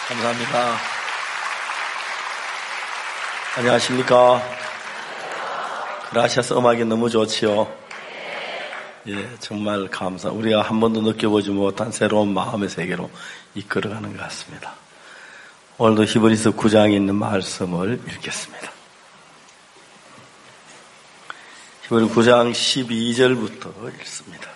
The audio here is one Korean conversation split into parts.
감사합니다. 안녕하십니까. 그라시아스 음악이 너무 좋지요. 예, 정말 우리가 한 번도 느껴보지 못한 새로운 마음의 세계로 이끌어가는 것 같습니다. 오늘도 히브리서 9장에 있는 말씀을 읽겠습니다. 히브리 9장 12절부터 읽습니다.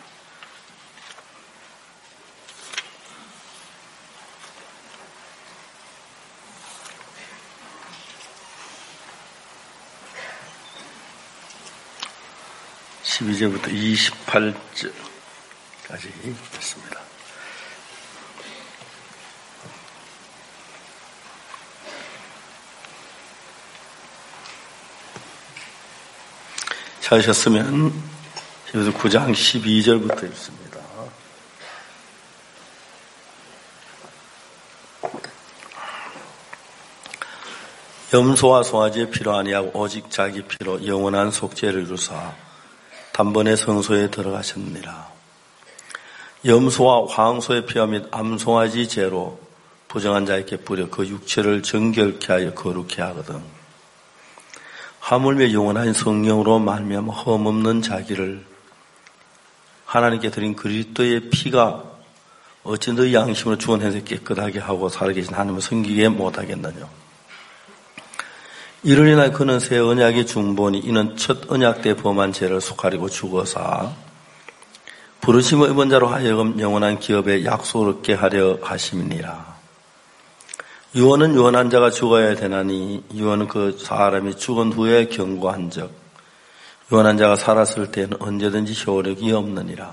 (12절부터) 28절까지 읽습니다. 찾으셨으면 히브리서 9장 12절부터 읽습니다. 염소와 송아지의 피로 아니하고 오직 자기 피로 영원한 속죄를 이루사 단번에 성소에 들어가셨느니라. 염소와 황소의 피와 및 암송아지 죄로 부정한 자에게 뿌려 그 육체를 정결케 하여 거룩케 하거든. 하물며 영원한 성령으로 말미암아 흠없는 자기를 하나님께 드린 그리스도의 피가 어찌 너희 양심으로 죽은 행세 깨끗하게 하고 살아계신 하나님을 섬기게 못하겠느냐. 이를 인하여 그는 새 언약의 중보니 이는 첫 언약 때 범한 죄를 속하리고 죽어사 부르심을 입은 자로 하여금 영원한 기업에 약속을 얻게 하려 하심이니라. 유언은 유언한 자가 죽어야 되나니 유언은 그 사람이 죽은 후에 경고한 적 유언한 자가 살았을 때는 언제든지 효력이 없느니라.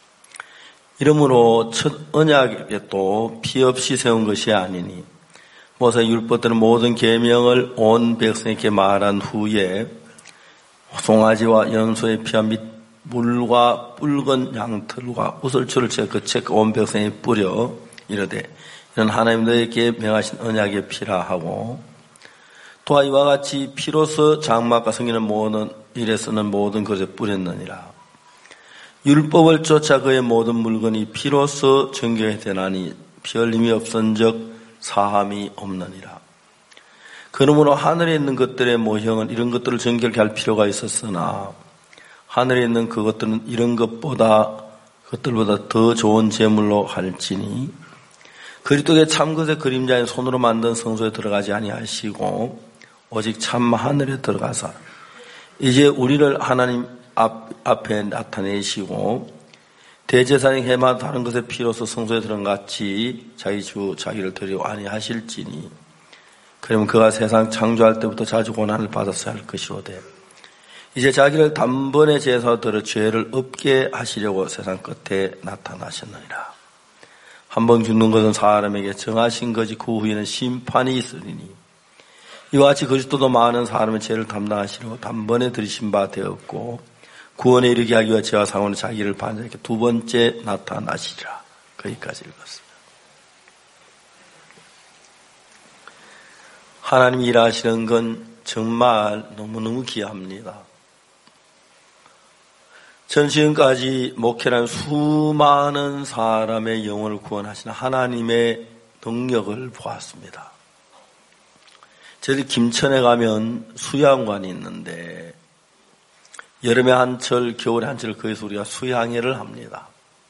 이러므로 첫 언약에 또 피 없이 세운 것이 아니니 모세의 율법대로 모든 계명을 온 백성에게 말한 후에 송아지와 염소의 피와 및 물과 붉은 양털과 우슬초를 온 백성에 뿌려 이르되 이는 하나님 너에게 명하신 언약의 피라 하고 또한 이와 같이 피로서 장막과 성기는 모든 일에 쓰는 모든 것에 뿌렸느니라. 율법을 쫓아 그의 모든 물건이 피로서 정결이 되나니 피 흘림이 없은즉 사함이 없느니라. 그러므로 하늘에 있는 것들의 모형은 이런 것들을 정결케 할 필요가 있었으나 하늘에 있는 그것들은 이런 그것들보다 더 좋은 제물로 할지니 그리스도의 참것의 그림자인 손으로 만든 성소에 들어가지 아니하시고 오직 참 하늘에 들어가사 이제 우리를 하나님 앞에 나타내시고 대제사장이 해마다 다른 것의 피로서 성소에 들어간 같이 자기 주 자기를 드리고 아니하실지니 그러면 그가 세상 창조할 때부터 자주 고난을 받았어야 할 것이오되 이제 자기를 단번에 제사로 들어 죄를 없게 하시려고 세상 끝에 나타나셨느니라. 한번 죽는 것은 사람에게 정하신 것이 그 후에는 심판이 있으리니 이와 같이 그리스도도 많은 사람의 죄를 담당하시려고 단번에 들이신 바 되었고 구원에 이르게 하기 위해 죄와 상원의 자기를 반자에게 두 번째 나타나시리라. 거기까지 읽었습니다. 하나님이 일하시는 건 정말 너무너무 귀합니다. 전 지금까지 목회라는 수많은 사람의 영혼을 구원하시는 하나님의 능력을 보았습니다. 저희 김천에 가면 수양관이 있는데 여름에 한철, 겨울에 한철 거기서 우리가 수양회를 합니다.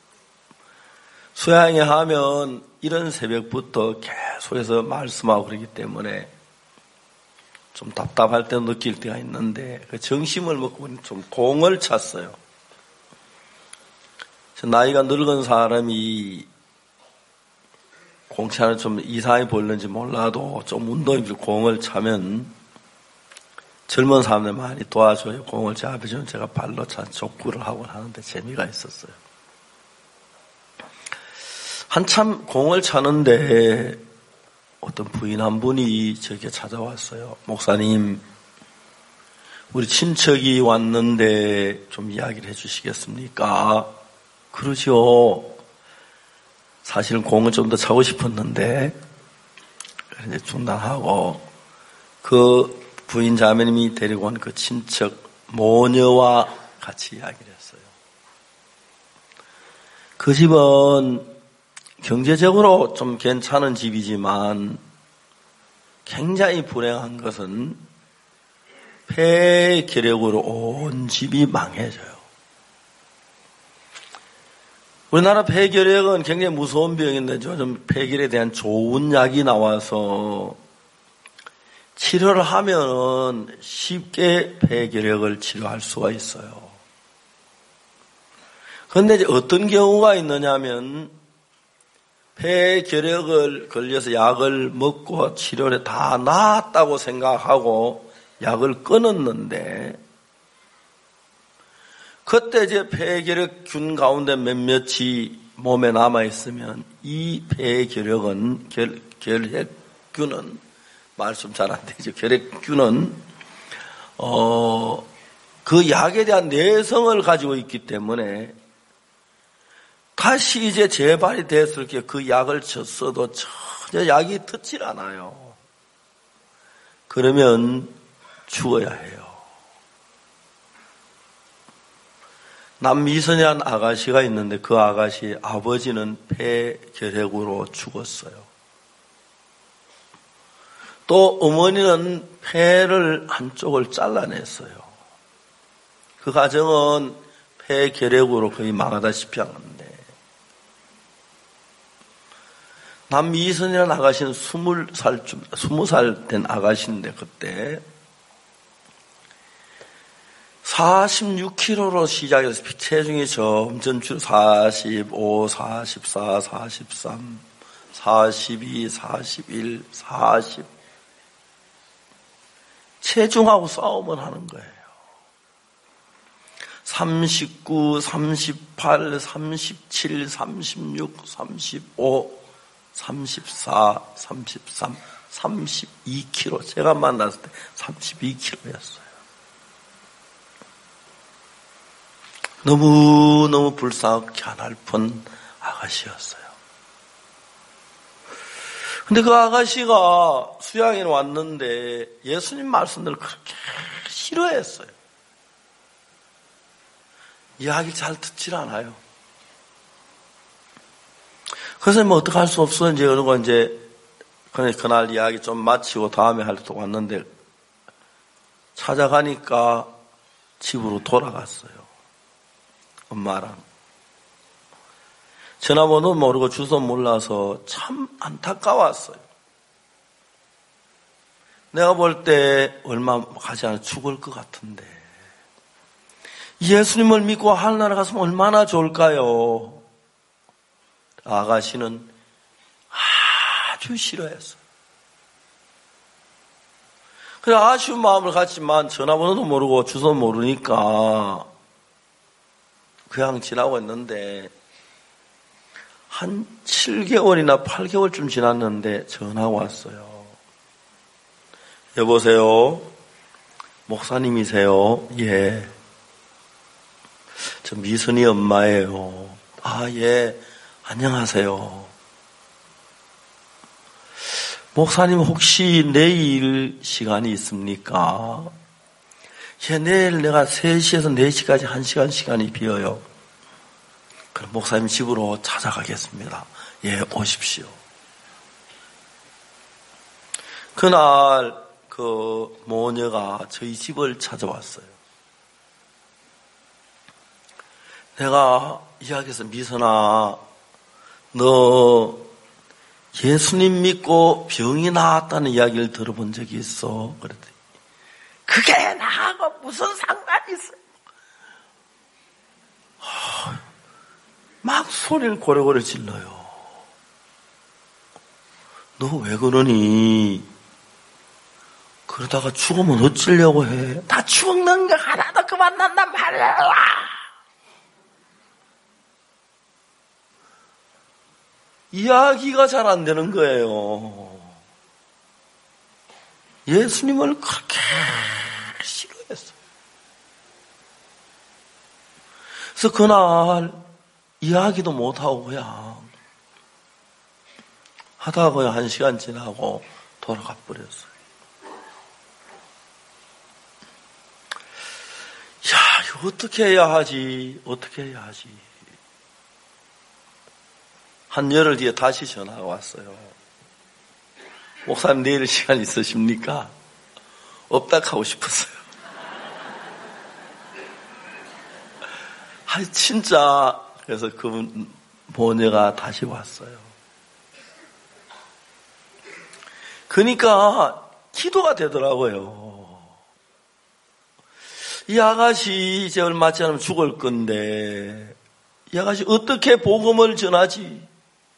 수양회 하면 이런 새벽부터 계속해서 말씀하고 그러기 때문에 좀 답답할 때 느낄 때가 있는데 그 정심을 먹고 좀 공을 찼어요. 나이가 늙은 사람이 공차는 좀 이상하게 보이는지 몰라도 좀 운동이 공을 차면 젊은 사람들 많이 도와줘요. 공을 잡아주면 제가 발로 찬 족구를 하곤 하는데 재미가 있었어요. 한참 공을 차는데 어떤 부인 한 분이 저에게 찾아왔어요. 목사님, 우리 친척이 왔는데 좀 이야기를 해주시겠습니까? 그러죠. 사실은 공을 좀 더 차고 싶었는데 이제 중단하고 그 부인 자매님이 데리고 온 그 친척 모녀와 같이 이야기를 했어요. 그 집은 경제적으로 좀 괜찮은 집이지만 굉장히 불행한 것은 폐결핵으로 온 집이 망해져요. 우리나라 폐결핵은 굉장히 무서운 병인데 요즘 폐결에 대한 좋은 약이 나와서 치료를 하면 쉽게 폐결핵을 치료할 수가 있어요. 그런데 이제 어떤 경우가 있느냐면 폐결핵을 걸려서 약을 먹고 치료를 다 나았다고 생각하고 약을 끊었는데 그때 이제 폐결핵균 가운데 몇몇이 몸에 남아있으면 이 폐결핵은 결핵균은 말씀 잘 안 되죠. 결핵균은 그 약에 대한 내성을 가지고 있기 때문에 다시 이제 재발이 됐을 때 그 약을 줬어도 전혀 약이 듣질 않아요. 그러면 죽어야 해요. 남미선이라는 아가씨가 있는데 그 아가씨 아버지는 폐결핵으로 죽었어요. 또 어머니는 폐를 한쪽을 잘라냈어요. 그 가정은 폐결핵으로 거의 망하다시피 한 건데 남미선이라는 아가씨는 20살 된 아가씨인데 그때 46kg로 시작해서 체중이 점점 줄어 45, 44, 43, 42, 41, 40 체중하고 싸움을 하는 거예요. 39, 38, 37, 36, 35, 34, 33, 32kg. 제가 만났을 때 32kg였어요. 너무너무 불쌍하고 갸날픈 아가씨였어요. 근데 그 아가씨가 수양에 왔는데 예수님 말씀들을 그렇게 싫어했어요. 이야기를 잘 듣질 않아요. 그래서 뭐 어떡할 수 없어. 이제 그러고 이제 그날 이야기 좀 마치고 다음에 할 때 왔는데 찾아가니까 집으로 돌아갔어요. 엄마랑. 전화번호 모르고 주소 몰라서 참 안타까웠어요. 내가 볼 때 얼마 가지 않아 죽을 것 같은데 예수님을 믿고 하늘나라 갔으면 얼마나 좋을까요? 아가씨는 아주 싫어했어요. 그래 아쉬운 마음을 갖지만 전화번호도 모르고 주소 모르니까 그냥 지나고 있는데 한 7개월이나 8개월쯤 지났는데 전화가 왔어요. 여보세요? 목사님이세요? 예. 저 미선이 엄마예요. 아, 예. 안녕하세요. 목사님 혹시 내일 시간이 있습니까? 예, 내일 내가 3시에서 4시까지 1시간 시간이 비어요. 그럼 목사님 집으로 찾아가겠습니다. 예, 오십시오. 그날 그 모녀가 저희 집을 찾아왔어요. 내가 이야기해서 미선아, 너 예수님 믿고 병이 나았다는 이야기를 들어본 적이 있어? 그랬더니 그게 나하고 무슨 상관이 있어? 막 소리를 고래고래 질러요. 너 왜 그러니? 그러다가 죽으면 어쩌려고 해? 다 죽는 거 하나도 그만 난단 말이야. 이야기가 잘 안 되는 거예요. 예수님을 그렇게 싫어했어요. 그래서 그날 이야기도 못하고 그냥 하다가 그냥 1시간 지나고 돌아가 버렸어요. 야, 이거 어떻게 해야 하지? 어떻게 해야 하지? 한 열흘 뒤에 다시 전화가 왔어요. 목사님 내일 시간 있으십니까? 없다 하고 싶었어요. 진짜 그래서 그분 모녀가 다시 왔어요. 그러니까 기도가 되더라고요. 이 아가씨 이제 얼마 지나면 죽을 건데 이 아가씨 어떻게 복음을 전하지?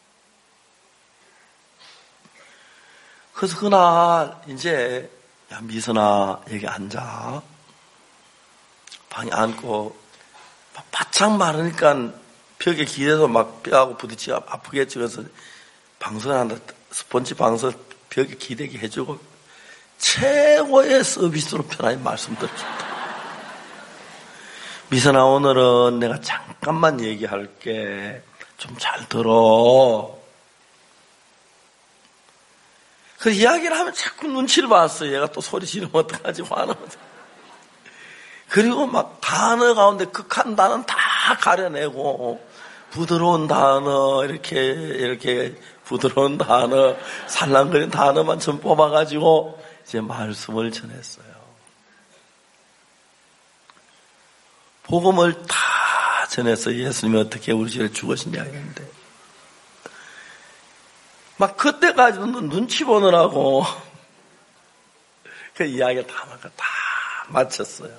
그래서 그날 이제 야 미선아 여기 앉아. 방에 앉고 바짝 마르니까 벽에 기대서 막 뼈하고 부딪히고 아프겠지. 그래서 방석한다 스펀지 방석 벽에 기대게 해주고 최고의 서비스로 편하게 말씀드렸습니다. 미선아 오늘은 내가 잠깐만 얘기할게. 좀 잘 들어. 그 이야기를 하면 자꾸 눈치를 봤어요. 얘가 또 소리 지르면 어떡하지 화나면. 그리고 막 단어 가운데 극한 단어는 다 가려내고 부드러운 단어 이렇게 부드러운 단어 살랑거리는 단어만 좀 뽑아가지고 이제 말씀을 전했어요. 복음을 다 전해서 예수님이 어떻게 우리 집에 죽으시냐 했는데 막 그때까지도 눈치 보느라고 그 이야기를 다 마쳤어요.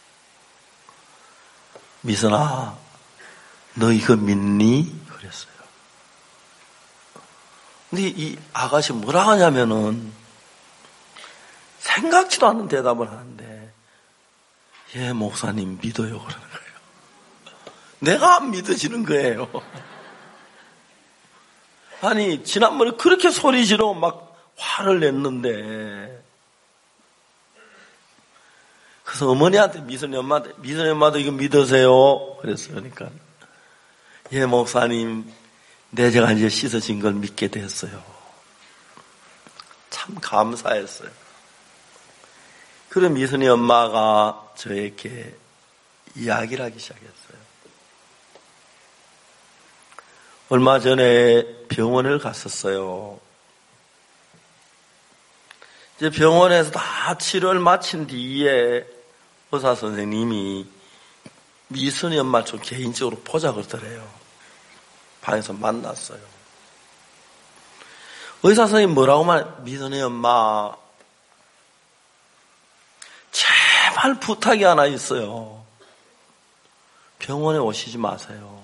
미선아 너 이거 믿니? 그랬어요. 근데 이 아가씨 뭐라 하냐면은 생각지도 않는 대답을 하는데 예 목사님 믿어요 그러는 거예요. 내가 안 믿어지는 거예요. 아니 지난번에 그렇게 소리 지르고 막 화를 냈는데 그래서 어머니한테 미선이 엄마도 이거 믿으세요 그랬어요. 그러니까 예 목사님 내재가 이제 씻어진 걸 믿게 됐어요. 참 감사했어요. 그럼 미선이 엄마가 저에게 이야기를 하기 시작했어요. 얼마 전에 병원을 갔었어요. 이제 병원에서 다 치료를 마친 뒤에 의사 선생님이 미선이 엄마를 좀 개인적으로 보자 그러더래요. 방에서 만났어요. 의사 선생님 뭐라고 말해? 미선이 엄마 제발 부탁이 하나 있어요. 병원에 오시지 마세요.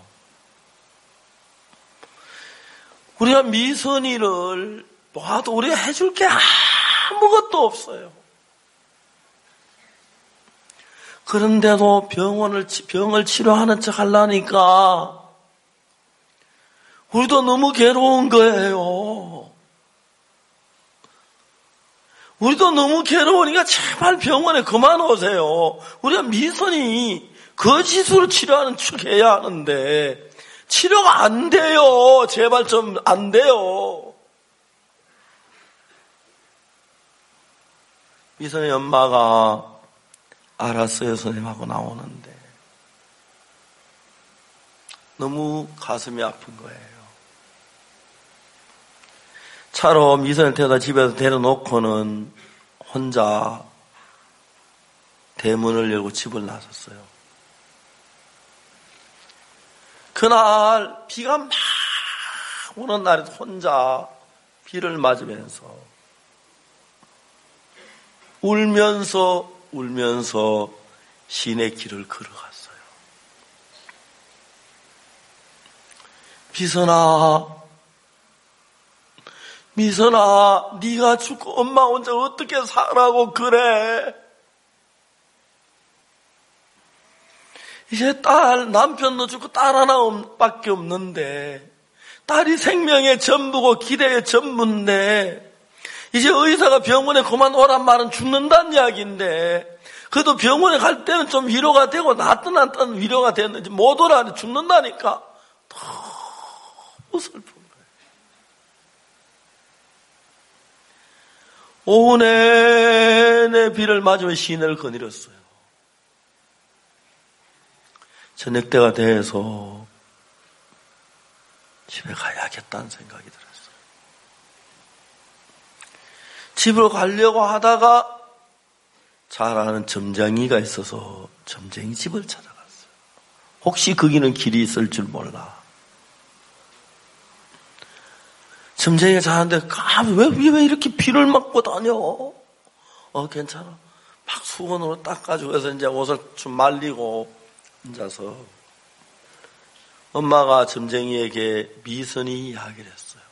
우리가 미선이를 봐도 우리가 해줄 게 아무것도 없어요. 그런데도 병을 치료하는 척 하려니까 우리도 너무 괴로운 거예요. 우리도 너무 괴로우니까 제발 병원에 그만 오세요. 우리가 미선이 거짓으로 치료하는 척 해야 하는데 치료가 안 돼요. 제발 좀 안 돼요. 미선이 엄마가 알았어요 선생님하고 나오는데 너무 가슴이 아픈 거예요. 차로 미선을 태워다 집에서 데려놓고는 혼자 대문을 열고 집을 나섰어요. 그날 비가 막 오는 날에 혼자 비를 맞으면서 울면서 시내 길을 걸어갔어요. 미선아 네가 죽고 엄마 혼자 어떻게 살라고 그래. 이제 남편도 죽고 딸 하나밖에 없는데 딸이 생명의 전부고 기대의 전부인데 이제 의사가 병원에 그만 오란 말은 죽는다는 이야기인데 그래도 병원에 갈 때는 좀 위로가 되고 낫든 안 낫든 위로가 됐는지 못 오라 죽는다니까 너무 슬픈 거예요. 오후 내내 비를 맞으며 시내를 거닐었어요. 저녁 때가 돼서 집에 가야겠다는 생각이 들었어요. 집으로 가려고 하다가 잘 아는 점쟁이가 있어서 점쟁이 집을 찾아갔어요. 혹시 거기는 길이 있을 줄 몰라. 점쟁이가 자는데 왜 이렇게 비를 맞고 다녀? 괜찮아. 막 수건으로 닦아주고 해서 이제 옷을 좀 말리고 앉아서 엄마가 점쟁이에게 미선이 이야기를 했어요.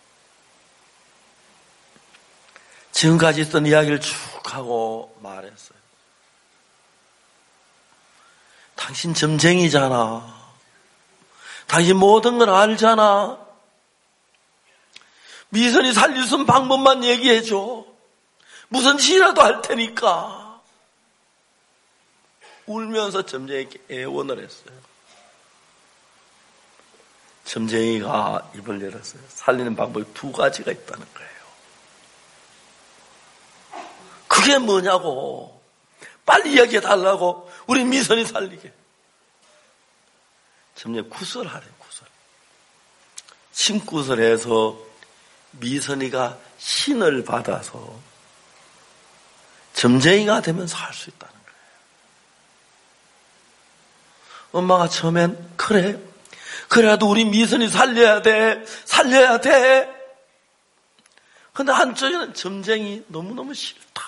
지금까지 있던 이야기를 쭉 하고 말했어요. 당신 점쟁이잖아. 당신 모든 걸 알잖아. 미선이 살릴 수 있는 방법만 얘기해줘. 무슨 짓이라도 할 테니까. 울면서 점쟁이에게 애원을 했어요. 점쟁이가 입을 열었어요. 살리는 방법이 두 가지가 있다는 거예요. 그게 뭐냐고. 빨리 이야기해달라고. 우리 미선이 살리게. 점쟁이 구설하래, 구설. 신구설해서 미선이가 신을 받아서 점쟁이가 되면서 할 수 있다는 거예요. 엄마가 처음엔 그래도 우리 미선이 살려야 돼. 근데 한쪽에는 점쟁이 너무너무 싫다.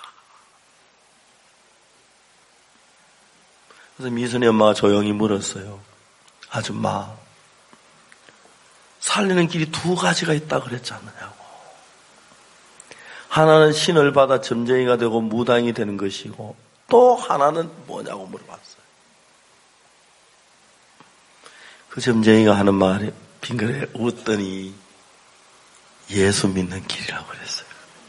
그래서 미선이 엄마가 조용히 물었어요. 아줌마, 살리는 길이 두 가지가 있다 그랬지 않느냐고. 하나는 신을 받아 점쟁이가 되고 무당이 되는 것이고 또 하나는 뭐냐고 물어봤어요. 그 점쟁이가 하는 말이 빙그레 웃더니 예수 믿는 길이라고 그랬어요.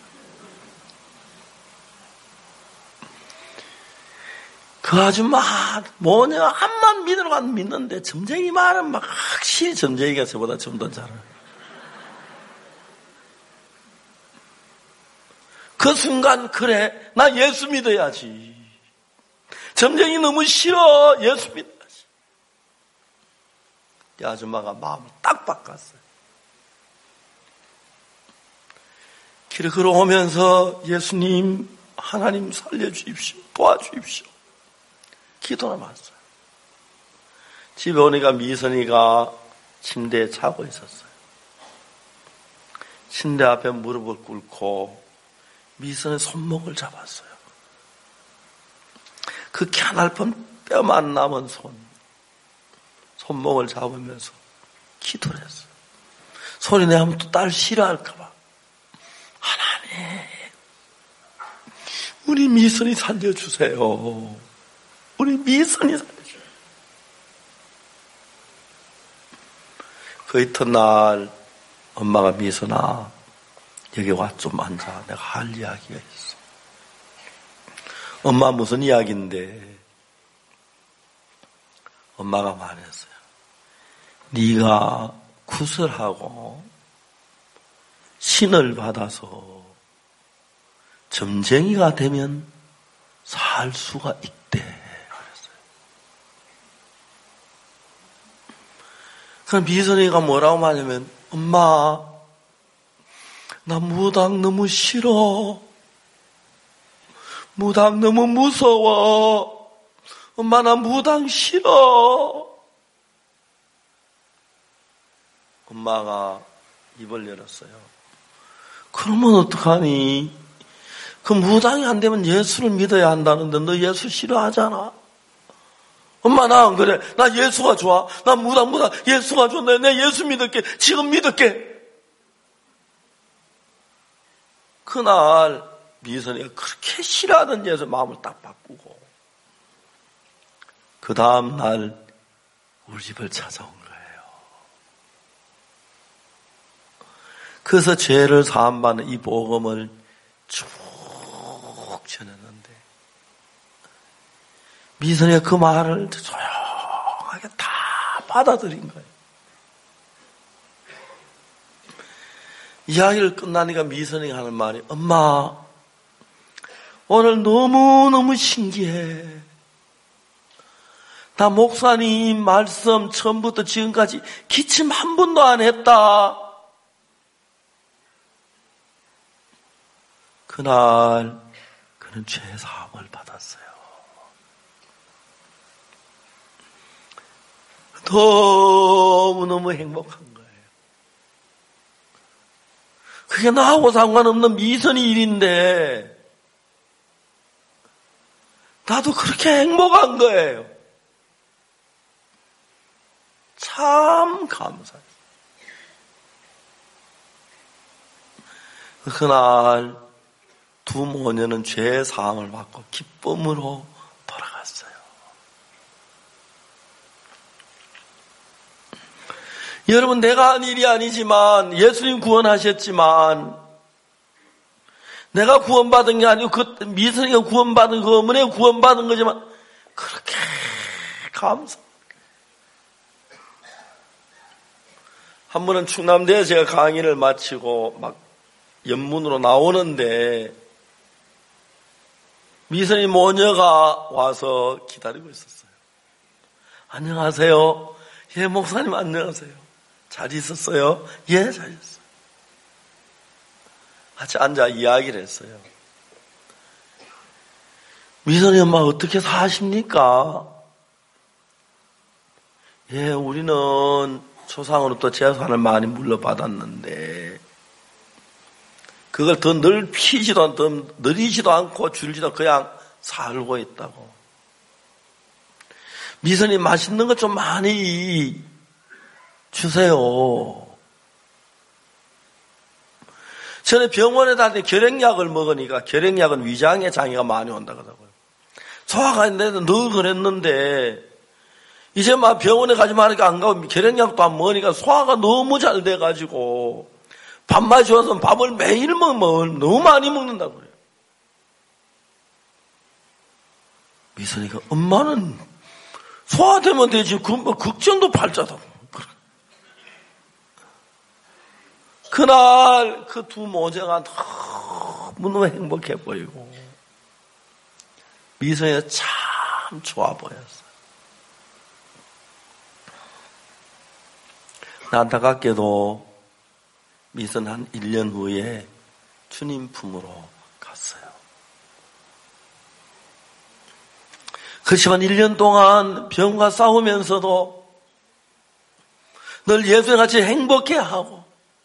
그 아줌마 뭐냐 한만 믿으러만 믿는데 점쟁이 말은 막 확실히 점쟁이가 저보다 좀 더 잘해요. 그 순간 그래 나 예수 믿어야지. 점쟁이 너무 싫어. 예수 믿어야지. 이 아줌마가 마음을 딱 바꿨어요. 길을 걸어오면서 예수님 하나님 살려주십시오. 도와주십시오. 기도를 했어요. 집에 오니까 미선이가 침대에 자고 있었어요. 침대 앞에 무릎을 꿇고 미선의 손목을 잡았어요. 그 갸날픈 뼈만 남은 손목을 잡으면서 기도를 했어요. 소리 내면 또 딸 싫어할까봐. 하나님, 우리 미선이 살려주세요. 우리 미선이 살려주세요. 그 이튿날 엄마가 미선아 여기 와 좀 앉아. 내가 할 이야기가 있어. 엄마 무슨 이야기인데? 엄마가 말했어요. 네가 구설하고 신을 받아서 점쟁이가 되면 살 수가 있대. 그랬어요. 그럼 미선이가 뭐라고 말하냐면 엄마 나 무당 너무 싫어. 무당 너무 무서워. 엄마 나 무당 싫어. 엄마가 입을 열었어요. 그러면 어떡하니? 그 무당이 안 되면 예수를 믿어야 한다는데 너 예수 싫어하잖아. 엄마 나 안 그래. 나 예수가 좋아. 나 무당 예수가 좋아. 내 예수 믿을게. 지금 믿을게. 그날 미선이가 그렇게 싫어하던 예수 마음을 딱 바꾸고 그 다음 날 우리 집을 찾아온 거예요. 그래서 죄를 사함받는 이 복음을 쭉 전했는데 미선이가 그 말을 조용하게 다 받아들인 거예요. 이야기를 끝나니까 미선이가 하는 말이 엄마 오늘 너무너무 신기해. 나 목사님 말씀 처음부터 지금까지 기침 한 번도 안 했다. 그날 그는 죄사함을 받았어요. 너무너무 행복한 거예요. 그게 나하고 상관없는 미선의 일인데 나도 그렇게 행복한 거예요. 참 감사해요. 그날 두 모녀는 죄 사함을 받고 기쁨으로 돌아갔어요. 여러분, 내가 한 일이 아니지만 예수님 구원하셨지만 내가 구원받은 게 아니고 그 미선이가 구원받은 그 어머니가 구원받은 거지만 그렇게 감사합니다. 한 번은 충남대에 제가 강의를 마치고 막 연문으로 나오는데 미선이 모녀가 와서 기다리고 있었어요. 안녕하세요. 예, 목사님 안녕하세요. 잘 있었어요? 예, 잘 있었어요. 같이 앉아 이야기를 했어요. 미선이 엄마 어떻게 사십니까? 예, 우리는 조상으로부터 재산을 많이 물려받았는데 그걸 더 넓히지도 않고 더 느리지도 않고 줄지도 않고 그냥 살고 있다고. 미선이 맛있는 거 좀 많이 주세요. 전에 병원에 다닐 때 결핵약을 먹으니까 결핵약은 위장에 장애가 많이 온다고 하더라고요. 소화가 안 돼도 늘 그랬는데 이제 막 병원에 가지 말니까 안 가고 결핵약도 안 먹으니까 소화가 너무 잘 돼가지고 밥맛이 와서 밥을 매일 먹으면 너무 많이 먹는다고 그래요. 미선이가 엄마는 소화되면 되지 그 걱정도 팔자다. 그날 그 두 모녀가 너무너무 행복해 보이고 미선이가 참 좋아 보였어요. 안타깝게도 미선 한 1년 후에 주님 품으로 갔어요. 그렇지만 1년 동안 병과 싸우면서도 늘 예수님같이 행복해하고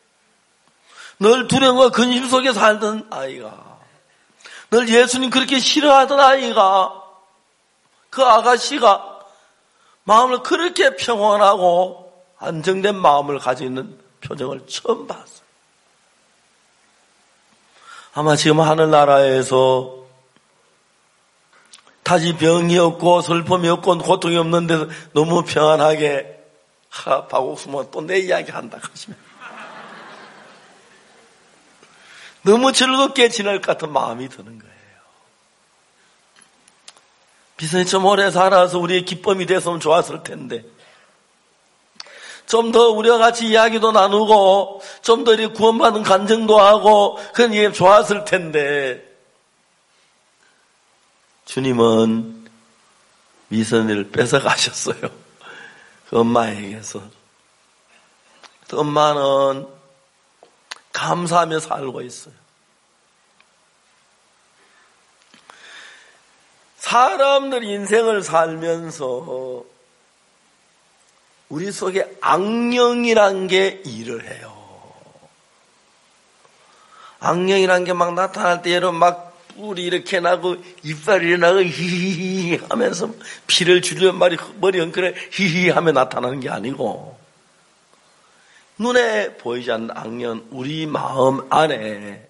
늘 두려움과 근심 속에 살던 아이가 늘 예수님 그렇게 싫어하던 아이가 그 아가씨가 마음을 그렇게 평온하고 안정된 마음을 가지고 있는 표정을 처음 봤어요. 아마 지금 하늘나라에서 다시 병이 없고 슬픔이 없고 고통이 없는 데서 너무 평안하게 박옥수만 또 내 이야기 한다 하시면 너무 즐겁게 지낼 것 같은 마음이 드는 거예요. 비선이 좀 오래 살아서 우리의 기쁨이 됐으면 좋았을 텐데 좀 더 우리와 같이 이야기도 나누고 좀 더 이렇게 구원받은 간증도 하고 그런 게 좋았을 텐데 주님은 미선이를 뺏어가셨어요. 그 엄마에게서. 그 엄마는 감사하며 살고 있어요. 사람들 인생을 살면서 우리 속에 악령이란 게 일을 해요. 악령이란 게 막 나타날 때 여러분 막 뿔이 이렇게 나고 이빨이 나고 히히히 하면서 피를 주려면 머리 엉클에 히히 하며 나타나는 게 아니고 눈에 보이지 않는 악령 우리 마음 안에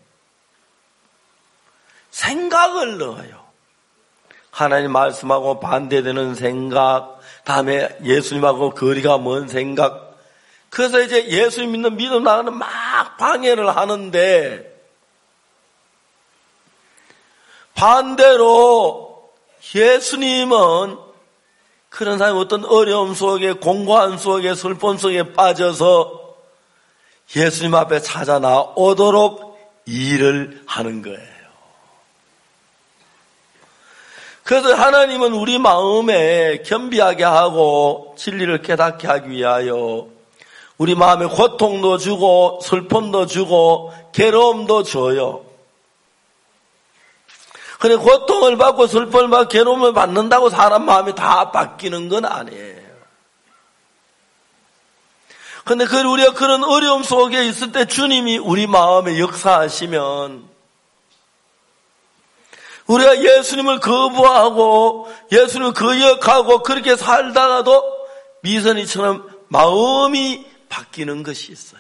생각을 넣어요. 하나님 말씀하고 반대되는 생각, 다음에 예수님하고 거리가 먼 생각. 그래서 이제 예수님 믿는 믿음 나가는 막 방해를 하는데 반대로 예수님은 그런 사람이 어떤 어려움 속에 공고한 속에 슬픔 속에 빠져서 예수님 앞에 찾아 나오도록 일을 하는 거예요. 그래서 하나님은 우리 마음에 겸비하게 하고 진리를 깨닫게 하기 위하여 우리 마음에 고통도 주고 슬픔도 주고 괴로움도 줘요. 근데 고통을 받고 슬픔을 받고 괴로움을 받는다고 사람 마음이 다 바뀌는 건 아니에요. 근데 우리가 그런 어려움 속에 있을 때 주님이 우리 마음에 역사하시면 우리가 예수님을 거부하고 예수님을 거역하고 그렇게 살다가도 미선이처럼 마음이 바뀌는 것이 있어요.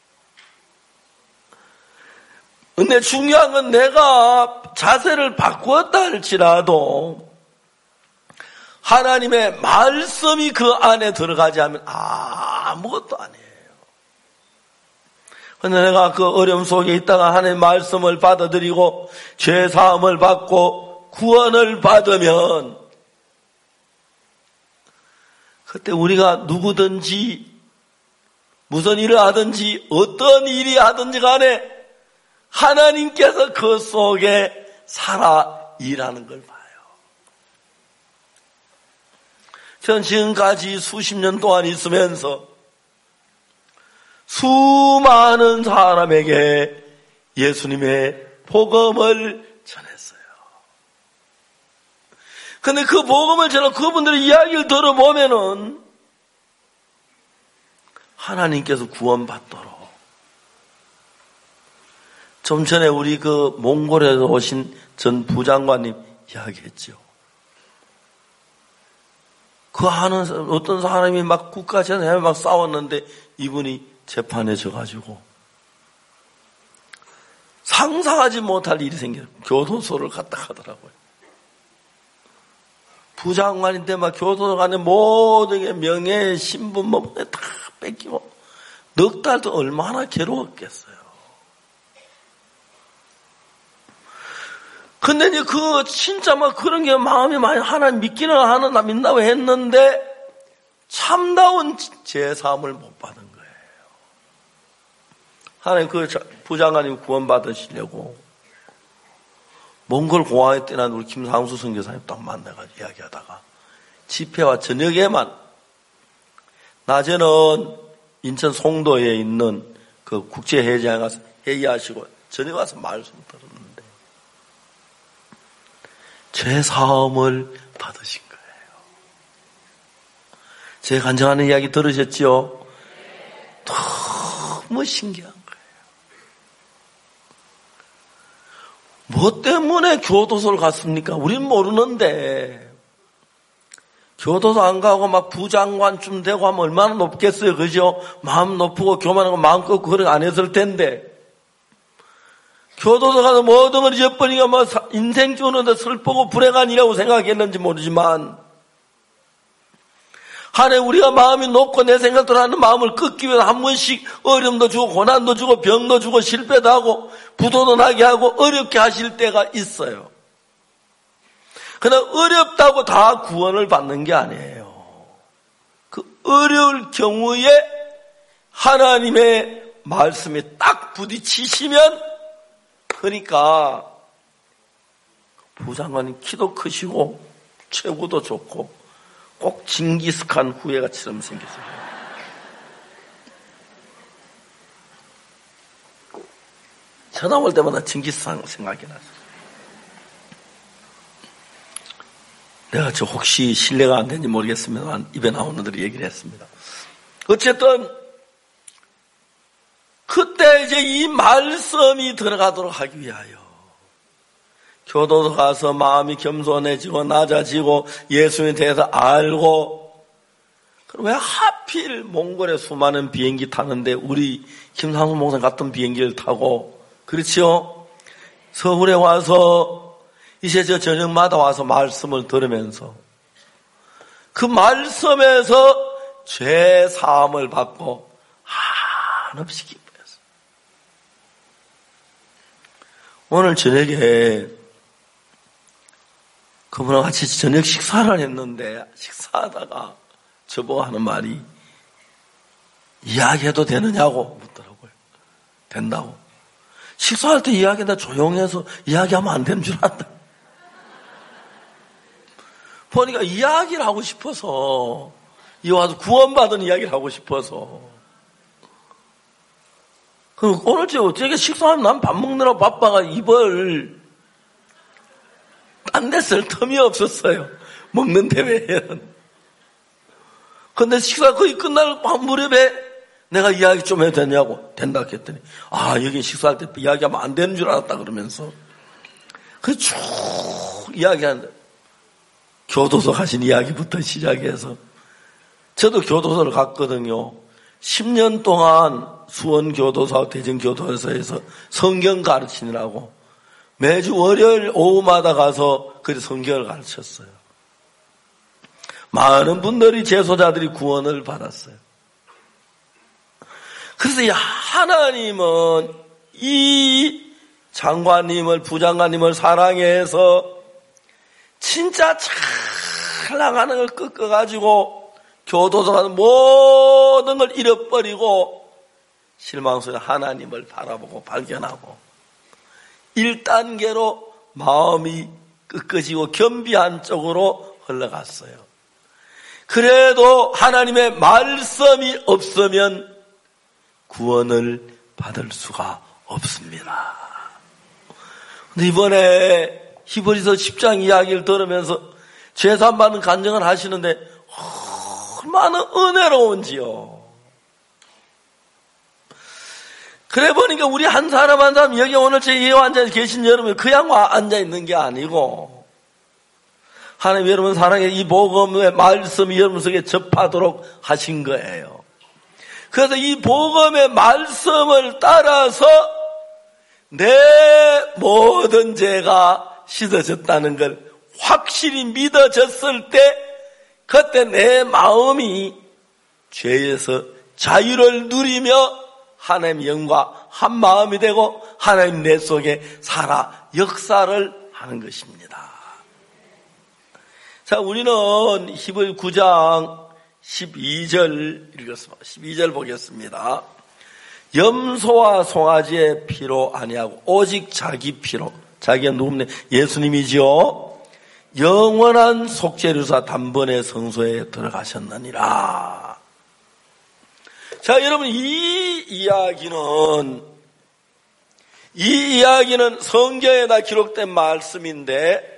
근데 중요한 건 내가 자세를 바꾸었다 할지라도 하나님의 말씀이 그 안에 들어가지 않으면 아무것도 아니에요. 그런데 내가 그 어려움 속에 있다가 하나님의 말씀을 받아들이고 죄사함을 받고 구원을 받으면 그때 우리가 누구든지 무슨 일을 하든지 어떤 일이 하든지 간에 하나님께서 그 속에 살아 일하는 걸 봐요. 전 지금까지 수십 년 동안 있으면서 수많은 사람에게 예수님의 복음을 전했어요. 근데 그 복음을 전하고 그분들의 이야기를 들어보면은 하나님께서 구원받도록 좀 전에 우리 그 몽골에서 오신 전 부장관님 이야기했죠. 그 하는 어떤 사람이 막 국가재산에 막 싸웠는데 이분이 재판에 져가지고 상상하지 못할 일이 생겨요. 교도소를 갔다 가더라고요. 부장관인데 막 교도소 가는 모든 게 명예, 신분 뭐 다 뺏기고 넉 달도 얼마나 괴로웠겠어요. 근데 이제 진짜 막 그런 게 마음이 많이 하나님 믿기는 하나 믿나고 했는데 참다운 제사함을 못 받은 거예요. 하나님 그 부장관님 구원받으시려고 몽골 공항에 떠난 우리 김상수 선교사님 딱 만나가지고 이야기하다가 집회와 저녁에만 낮에는 인천 송도에 있는 그 국제회의장에 가서 회의하시고 저녁에 와서 말씀 들었는데 죄사함을 받으신 거예요. 제 간증하는 이야기 들으셨죠? 너무 신기한 거예요. 뭐 때문에 교도소를 갔습니까? 우린 모르는데 교도소 안 가고 막 부장관쯤 되고 하면 얼마나 높겠어요. 그죠? 마음 높고 교만하고 마음 꺾고 그런 거 안 했을 텐데 교도소 가서 모든 걸 잊어버리니까 뭐 인생 주는데 슬프고 불행한이라고 생각했는지 모르지만 하나님 우리가 마음이 높고 내 생각대로 하는 마음을 꺾기 위해서 한 번씩 어려움도 주고 고난도 주고 병도 주고 실패도 하고 부도도 나게 하고 어렵게 하실 때가 있어요. 그러나 어렵다고 다 구원을 받는 게 아니에요. 그 어려울 경우에 하나님의 말씀이 딱 부딪히시면 그러니까 부장관님 키도 크시고 체구도 좋고 꼭 징기스칸 후예가처럼 생겼어요. 전화 올 때마다 징기스칸 생각이 났어요. 내가 혹시 신뢰가 안 되는지 모르겠습니다만 입에 나오는 대로 얘기를 했습니다. 어쨌든 그때 이제 이 말씀이 들어가도록 하기 위하여 교도소 가서 마음이 겸손해지고 낮아지고 예수님에 대해서 알고 그럼 왜 하필 몽골에 수많은 비행기 타는데 우리 김상수 목사님 같은 비행기를 타고 그렇지요? 서울에 와서 이제 저 저녁마다 와서 말씀을 들으면서 그 말씀에서 죄 사함을 받고 한없이 기뻐했어요. 오늘 저녁에 그분과 같이 저녁 식사를 했는데 식사하다가 저보고 하는 말이 이야기해도 되느냐고 묻더라고요. 된다고. 식사할 때 이야기하다 조용해서 이야기하면 안 되는 줄 안다. 보니까 이야기를 하고 싶어서, 이 와서 구원받은 이야기를 하고 싶어서. 오늘 저게 식사하면 난 밥 먹느라 바빠가 입을 딴 데 쓸 틈이 없었어요. 먹는 대회에는. 근데 식사 거의 끝날 무렵에 내가 이야기 좀 해도 되냐고, 된다 했더니, 여기 식사할 때 이야기하면 안 되는 줄 알았다 그러면서. 쭉 이야기하는데, 교도소 가신 이야기부터 시작해서, 저도 교도소를 갔거든요. 10년 동안 수원교도소와 대전교도소에서 성경 가르치느라고 매주 월요일 오후마다 가서 그 성경을 가르쳤어요. 많은 분들이 재소자들이 구원을 받았어요. 그래서 이 하나님은 이 장관님을, 부장관님을 사랑해서 진짜 잘 나가는 걸 꺾어가지고 교도소 가서 모든 걸 잃어버리고 실망 속에 하나님을 바라보고 발견하고 1단계로 마음이 꺾어지고 겸비한 쪽으로 흘러갔어요. 그래도 하나님의 말씀이 없으면 구원을 받을 수가 없습니다. 근데 이번에 히브리서 10장 이야기를 들으면서 죄사함받는 간증을 하시는데 얼마나 은혜로운지요. 그래 보니까 우리 한 사람 한 사람 여기 오늘 제 예와 앉아 계신 여러분 그냥 앉아 있는 게 아니고 하나님 여러분 사랑해 이 복음의 말씀이 여러분 속에 접하도록 하신 거예요. 그래서 이 복음의 말씀을 따라서 내 모든 죄가 씻어졌다는 걸 확실히 믿어졌을 때 그때 내 마음이 죄에서 자유를 누리며 하나님 영과 한 마음이 되고 하나님 내 속에 살아 역사를 하는 것입니다. 자, 우리는 히브리 9장 12절 읽었습니다. 12절 보겠습니다. 염소와 송아지의 피로 아니하고 오직 자기 피로, 자기가 누굽니까? 예수님이지요. 영원한 속죄류사 단번에 성소에 들어가셨느니라. 자, 여러분 이 이야기는 성경에다 기록된 말씀인데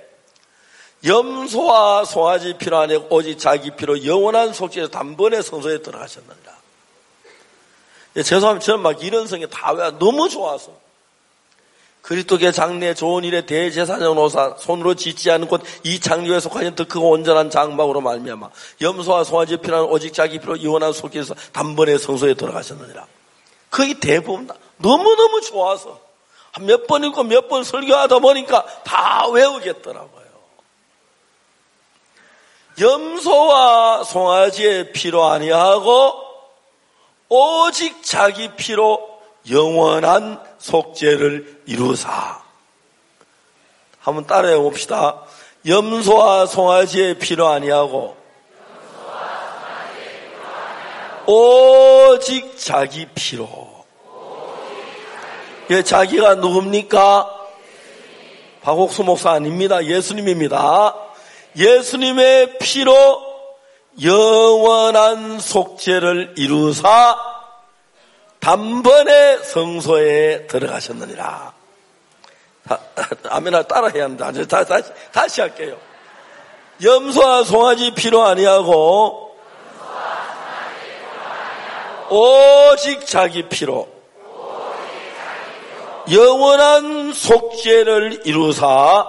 염소와 송아지 피로 아니고 오직 자기 피로 영원한 속죄로 단번에 성소에 들어가셨느니라. 죄송합니다. 저는 막 이런 성경 다 외워 너무 좋아서 그리스도께 장래 좋은 일에 대제사장 노사 손으로 짓지 않은 곳 이 창조에 속하신 더 크고 온전한 장막으로 말미암아 염소와 송아지 피로 오직 자기 피로 영원한 속죄에서 단번에 성소에 들어가셨느니라. 거의 대부분 너무너무 좋아서 한 몇 번 읽고 몇 번 설교하다 보니까 다 외우겠더라고요. 염소와 송아지의 피로 아니하고 오직 자기 피로 영원한 속죄를 이루사. 한번 따라해 봅시다. 염소와 송아지의 피로 아니하고 오직 자기 피로. 예, 자기가 누굽니까? 박옥수 목사 아닙니다. 예수님입니다. 예수님의 피로 영원한 속죄를 이루사 단번에 성소에 들어가셨느니라. 아멘을 따라해야 합니다. 다시 할게요. 염소와 송아지 피로 아니하고 오직 자기 피로 영원한 속죄를 이루사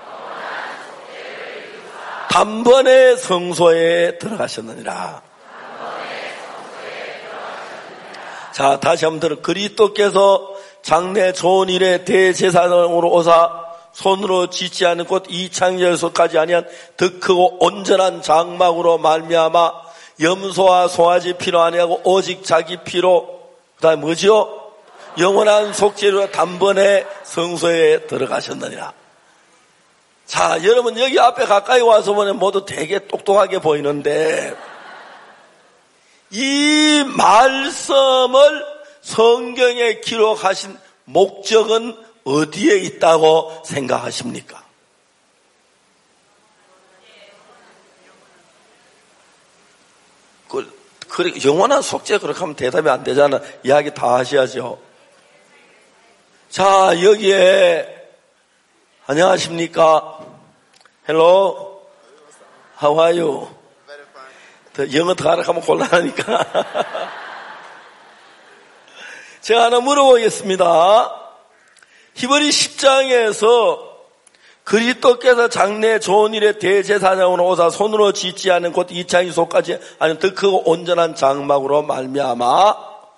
단번에 성소에 들어가셨느니라. 자, 다시 한번 들어. 그리스도께서 장래 좋은 일에 대제사장으로 오사 손으로 짓지 않은 곳 이 창조에 속하지 아니한 더 크고 온전한 장막으로 말미암아 염소와 송아지 피로 아니하고 오직 자기 피로 그다음에 뭐죠? 영원한 속죄로 단번에 성소에 들어가셨느니라. 자, 여러분 여기 앞에 가까이 와서 보면 모두 되게 똑똑하게 보이는데 이 말씀을 성경에 기록하신 목적은 어디에 있다고 생각하십니까? 그래, 영원한 속죄 그렇게 하면 대답이 안 되잖아. 이야기 다 하셔야죠. 자, 여기에, 안녕하십니까? Hello? How are you? 영어 더 가르치면 곤란하니까. 제가 하나 물어보겠습니다. 히브리 10장에서 그리스도께서 장래 좋은 일에 대제사장으로 오사 손으로 짓지 않은 곧 이창이 속하지 않은 더 크고 온전한 장막으로 말미암아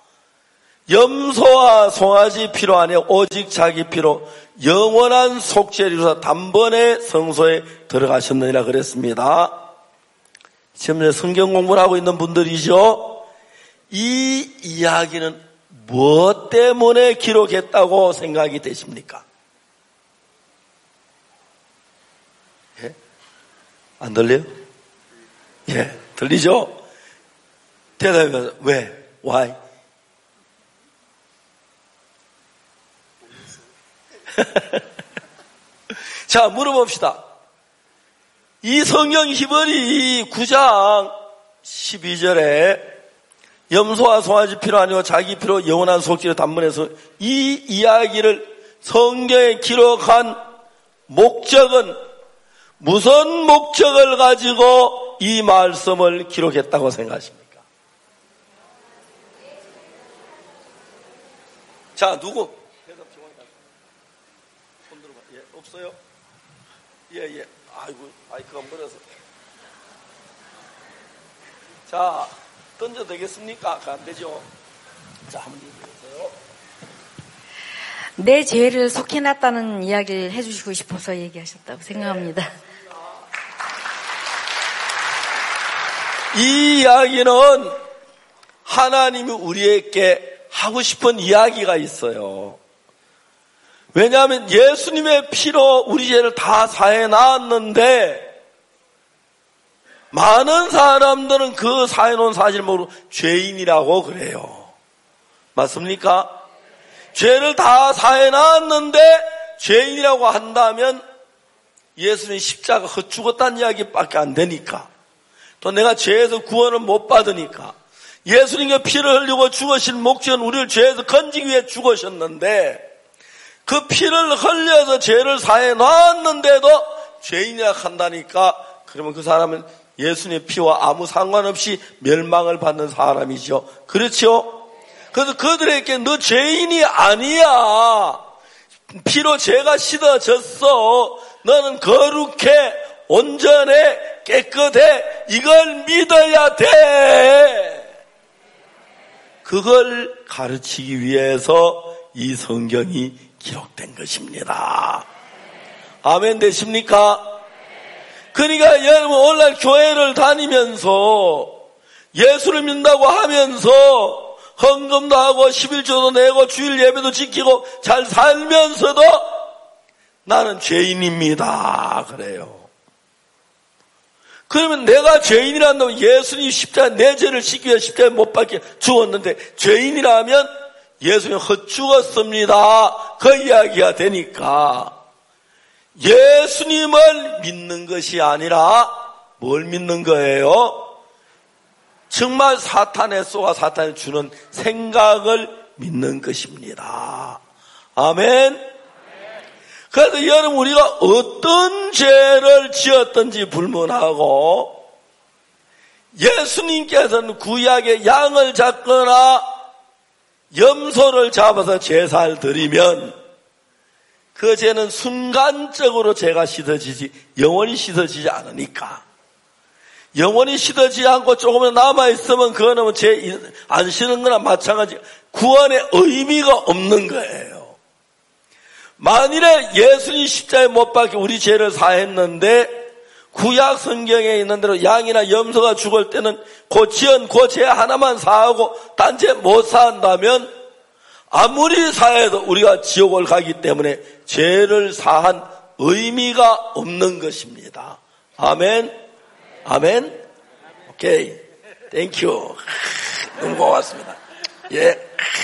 염소와 송아지 피로 아니라 오직 자기 피로 영원한 속죄를 이루사 단번에 성소에 들어가셨느니라 그랬습니다. 지금 성경 공부를 하고 있는 분들이죠. 이 이야기는 무엇 때문에 기록했다고 생각이 되십니까? 예? 안 들려요? 예, 들리죠? 대답해서 왜? Why? 자, 물어봅시다. 이 성경 히브리 9장 12절에 염소와 송아지 피로 아니고 자기 피로 영원한 속죄를 단번에서 이 이야기를 성경에 기록한 목적은 무슨 목적을 가지고 이 말씀을 기록했다고 생각하십니까? 자, 누구? 손 들어봐. 예, 없어요? 예. 아이고, 마이크가 멀어서. 자, 던져도 되겠습니까? 안 되죠? 자, 한번 얘기해보세요. 내 죄를 속해놨다는 이야기를 해주시고 싶어서 얘기하셨다고 생각합니다. 이 이야기는 하나님이 우리에게 하고 싶은 이야기가 있어요. 왜냐하면 예수님의 피로 우리 죄를 다 사해 놨는데 많은 사람들은 그 사해 놓은 사실을 모르고 죄인이라고 그래요. 맞습니까? 죄를 다 사해 놨는데 죄인이라고 한다면 예수님이 십자가 헛죽었다는 이야기밖에 안 되니까, 또 내가 죄에서 구원을 못 받으니까, 예수님의 피를 흘리고 죽으신 목적은 우리를 죄에서 건지기 위해 죽으셨는데 그 피를 흘려서 죄를 사해 놨는데도 죄인이라 한다니까, 그러면 그 사람은 예수님의 피와 아무 상관없이 멸망을 받는 사람이죠. 그렇죠? 그래서 그들에게 너 죄인이 아니야. 피로 죄가 씻어졌어. 너는 거룩해, 온전해, 깨끗해. 이걸 믿어야 돼. 그걸 가르치기 위해서 이 성경이 기록된 것입니다. 아멘 되십니까? 그러니까 여러분 오늘날 교회를 다니면서 예수를 믿는다고 하면서 헌금도 하고 11조도 내고 주일 예배도 지키고 잘 살면서도 나는 죄인입니다 그래요. 그러면 내가 죄인이란다면 예수님 십자가 내 죄를 씻기 위해 십자가에 못 박혀 죽었는데 죄인이라면 예수님 헛죽었습니다 그 이야기가 되니까 예수님을 믿는 것이 아니라 뭘 믿는 거예요? 정말 사탄에 쏘아 사탄이 주는 생각을 믿는 것입니다. 아멘. 그래서 여러분 우리가 어떤 죄를 지었든지 불문하고 예수님께서는 구약의 양을 잡거나 염소를 잡아서 제사를 드리면 그 죄는 순간적으로 죄가 씻어지지 영원히 씻어지지 않으니까, 영원히 씻어지지 않고 조금만 남아있으면 그거는 죄 안 씻는 거나 마찬가지, 구원의 의미가 없는 거예요. 만일에 예수님 십자가에 못 박혀 우리 죄를 사했는데 구약 성경에 있는 대로 양이나 염소가 죽을 때는 그 지은 그 죄 하나만 사하고 딴 죄 못 사한다면 아무리 사해도 우리가 지옥을 가기 때문에 죄를 사한 의미가 없는 것입니다. 아멘. 아멘. 오케이. 땡큐. 너무 고맙습니다. 예.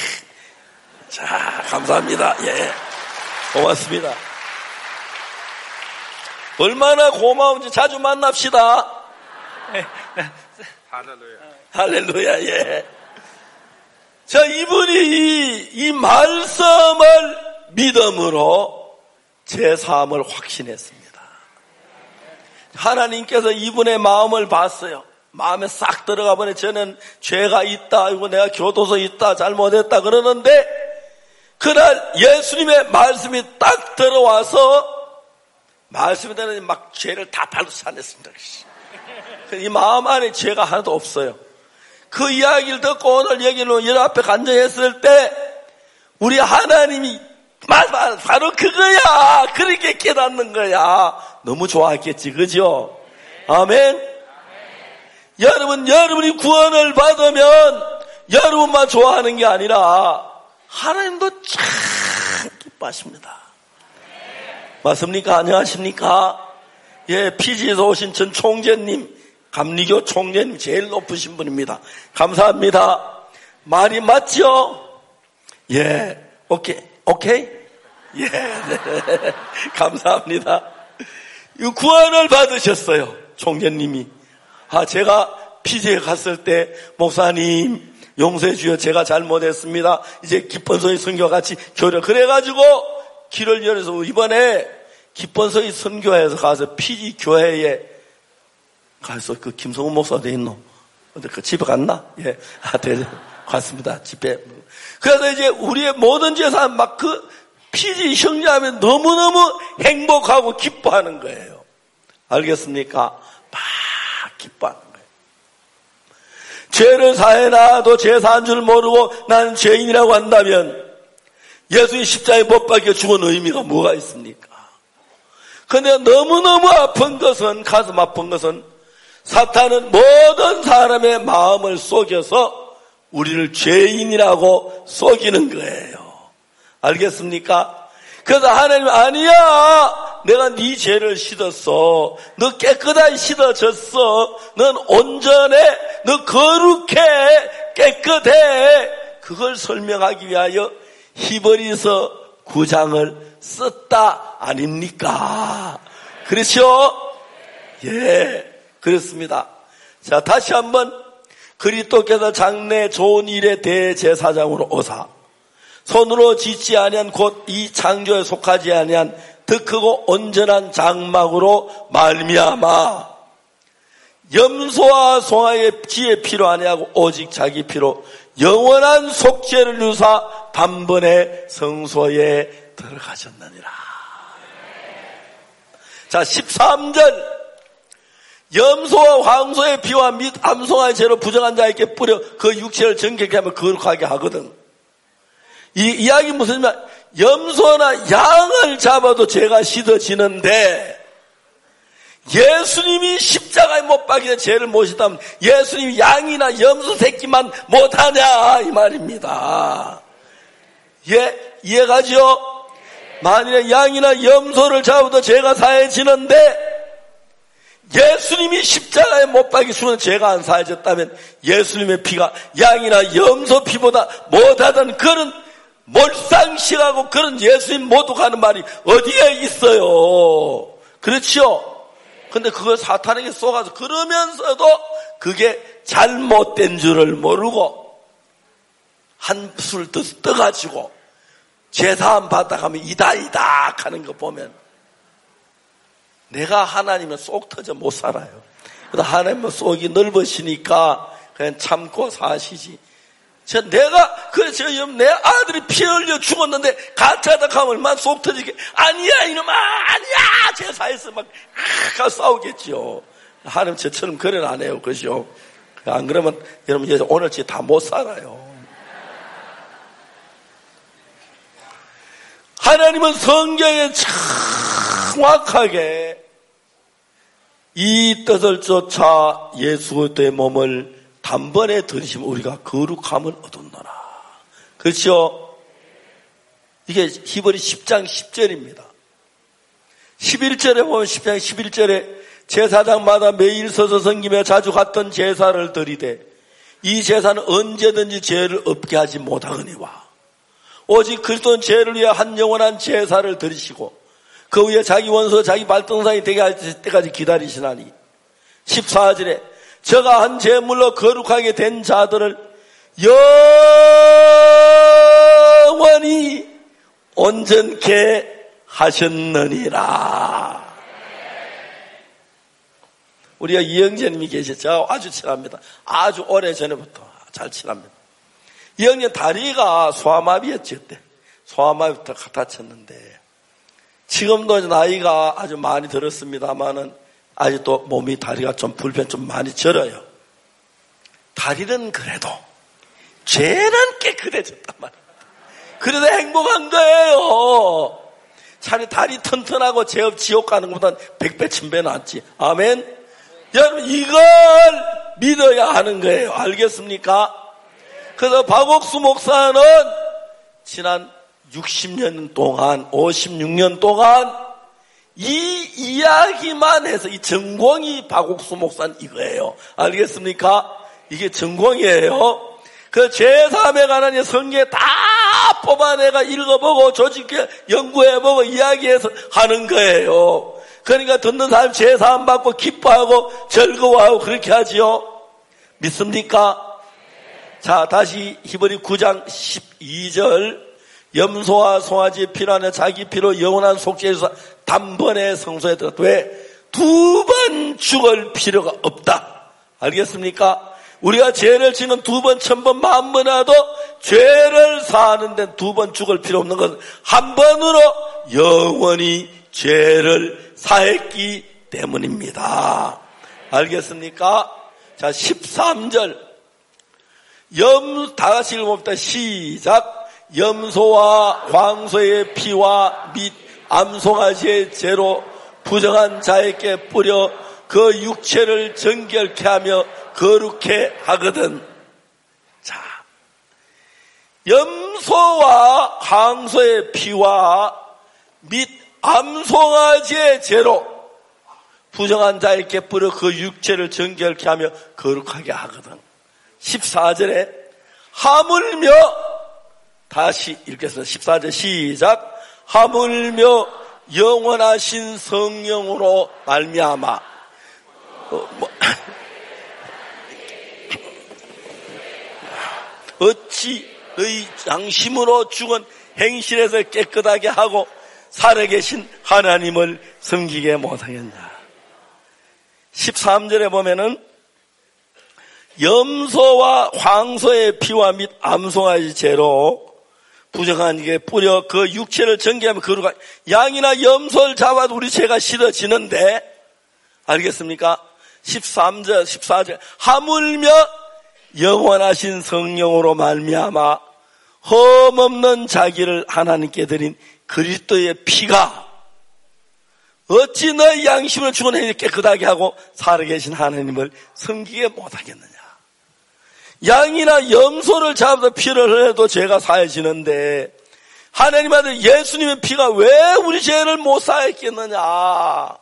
자, 감사합니다. 예. 고맙습니다. 얼마나 고마운지 자주 만납시다. 할렐루야, 예. 자, 이분이 이 말씀을 믿음으로 제 삶을 확신했습니다. 하나님께서 이분의 마음을 봤어요. 마음에 싹 들어가 보니 저는 죄가 있다, 이거 내가 교도소 있다, 잘못했다 그러는데 그날 예수님의 말씀이 딱 들어와서 말씀이 되는 막 죄를 다 발로 차냈습니다. 이 마음 안에 죄가 하나도 없어요. 그 이야기를 듣고 오늘 여기는 여 앞에 간증했을 때 우리 하나님이 바로 그거야. 그렇게 깨닫는 거야. 너무 좋아했겠지, 그죠? 아멘. 여러분이 구원을 받으면 여러분만 좋아하는 게 아니라 하나님도 참 기뻐하십니다. 맞습니까? 안녕하십니까? 예, 피지에서 오신 전 총재님, 감리교 총재님 제일 높으신 분입니다. 감사합니다. 말이 맞죠? 예, 오케이? 예, 네. 감사합니다. 이 구원을 받으셨어요, 총재님이. 제가 피지에 갔을 때 목사님 용서해 주여, 제가 잘못했습니다. 이제 기쁜소리 선교와 같이 교류. 그래가지고 길을 열어서 이번에 기쁜소리 선교회에서 가서 피지 교회에 가서 그 김성훈 목사도 있노? 근데 그 집에 갔나? 예, 갔습니다. 집에. 그래서 이제 우리의 모든 재산 막 그 피지 형제하면 너무너무 행복하고 기뻐하는 거예요. 알겠습니까? 막 기뻐하는 거예요. 죄를 사해놔도 죄사한 줄 모르고 나는 죄인이라고 한다면 예수님 십자가에 못 박혀 죽은 의미가 뭐가 있습니까? 그런데 너무너무 아픈 것은, 가슴 아픈 것은 사탄은 모든 사람의 마음을 속여서 우리를 죄인이라고 속이는 거예요. 알겠습니까? 그래서 하나님은 아니야, 내가 네 죄를 씻었어, 너 깨끗하게 씻어졌어, 넌 온전해, 너 거룩해, 깨끗해. 그걸 설명하기 위하여 히브리서 9장을 썼다 아닙니까? 그렇죠? 예, 그렇습니다. 자, 다시 한번 그리스도께서 장래 좋은 일에 대제사장으로 오사 손으로 짓지 아니한 곧 이 창조에 속하지 아니한 더 크고 온전한 장막으로 말미암아 염소와 송아지의 지혜 피로 아니하고 오직 자기 피로 영원한 속죄를 누사 단번에 성소에 들어가셨느니라. 자, 13절 염소와 황소의 피와 및 암송아의 죄로 부정한 자에게 뿌려 그 육체를 정결케 하면 거룩하게 하거든. 이 이야기 무슨 말? 염소나 양을 잡아도 죄가 씻어지는데 예수님이 십자가에 못 박혀 죄를 모시다면 예수님이 양이나 염소 새끼만 못하냐 이 말입니다. 예, 이해가죠? 만일에 양이나 염소를 잡아도 죄가 사해지는데 예수님이 십자가에 못 박혀 죽은 죄가 안 사해졌다면 예수님의 피가 양이나 염소 피보다 못하던 그런 몰상식하고 그런 예수님 모독 하는 말이 어디에 있어요? 그렇죠? 근데 그걸 사탄에게 쏘가서 그러면서도 그게 잘못된 줄을 모르고 한술 떠가지고 제사함 받아가면 이다 하는 거 보면 내가 하나님은 속 터져 못 살아요. 그래서 하나님은 속이 넓으시니까 그냥 참고 사시지. 그래서 내 아들이 피 흘려 죽었는데 가짜다 가면 얼마나 속 터지게, 아니야 이놈아, 아니야 제사에서 막 싸우겠죠. 하나님 저처럼 그런 안 해요. 그죠? 안 그러면 여러분 오늘 다 못 살아요. 하나님은 성경에 정확하게 이 뜻을 쫓아 예수 그리스도의 몸을 단번에 들이시면 우리가 거룩함을 얻었노라. 그렇죠? 이게 히브리 10장 10절입니다. 11절에 보면 10장 11절에 제사장마다 매일 서서 섬기며 자주 갔던 제사를 드리되 이 제사는 언제든지 죄를 없게 하지 못하거니와 오직 그리스도는 죄를 위해 한 영원한 제사를 드리시고 그 위에 자기 원수 자기 발등상이 되게 할 때까지 기다리시나니 14절에 저가 한 제물로 거룩하게 된 자들을 영원히 온전케 하셨느니라. 우리가 이영재님이 계셨죠. 아주 친합니다. 아주 오래전에부터 잘 친합니다. 이영재 다리가 소아마비였지 그때. 소아마비부터 다쳤는데 지금도 나이가 아주 많이 들었습니다만은 아직도 몸이 다리가 좀 불편 좀 많이 절어요. 다리는 그래도 죄는 깨끗해졌단 말이에요. 그래도 행복한 거예요. 차라리 다리 튼튼하고 죄업 지옥 가는 것보단 100배 1000배 낫지. 아멘. 여러분 이걸 믿어야 하는 거예요. 알겠습니까? 그래서 박옥수 목사는 지난 60년 동안 56년 동안 이 이야기만 해서 이 전공이 박옥수 목사는 이거예요. 알겠습니까? 이게 전공이에요. 그 제3에 관한 성경에 다 뽑아내가 읽어보고 조직해 연구해보고 이야기해서 하는 거예요. 그러니까 듣는 사람 제3 받고 기뻐하고 즐거워하고 그렇게 하지요. 믿습니까? 자, 다시 히브리 9장 12절 염소와 송아지의 피로 하나 자기 피로 영원한 속죄에서 단번에 성소에 들어갔다. 왜? 2번 죽을 필요가 없다. 알겠습니까? 우리가 죄를 지는 2번, 1000번, 10,000번 해도 죄를 사하는데 2번 죽을 필요 없는 것은 한 번으로 영원히 죄를 사했기 때문입니다. 알겠습니까? 자, 13절 다 같이 읽어봅시다. 시작. 염소와 황소의 피와 및 암송아지의 죄로 부정한 자에게 뿌려 그 육체를 정결케 하며 거룩해 하거든. 자, 염소와 황소의 피와 및 암송아지의 죄로 부정한 자에게 뿌려 그 육체를 정결케 하며 거룩하게 하거든. 14절에 하물며 다시 읽겠습니다. 14절 시작. 하물며 영원하신 성령으로 말미암아 어찌 너희 양심으로 죽은 행실에서 깨끗하게 하고 살아계신 하나님을 섬기게 못하겠냐. 13절에 보면은 염소와 황소의 피와 및 암송아지 죄로 부정한 이게 뿌려 그 육체를 정결하면 거룩한 양이나 염소를 잡아도 우리 죄가 씻어지는데 알겠습니까? 13절 14절 하물며 영원하신 성령으로 말미암아 흠없는 자기를 하나님께 드린 그리스도의 피가 어찌 너희 양심을 죽은 행위 깨끗하게 하고 살아계신 하나님을 섬기게 못하겠느냐. 양이나 염소를 잡아서 피를 흘려도 죄가 사해지는데 하나님 아들 예수님의 피가 왜 우리 죄를 못 사했겠느냐.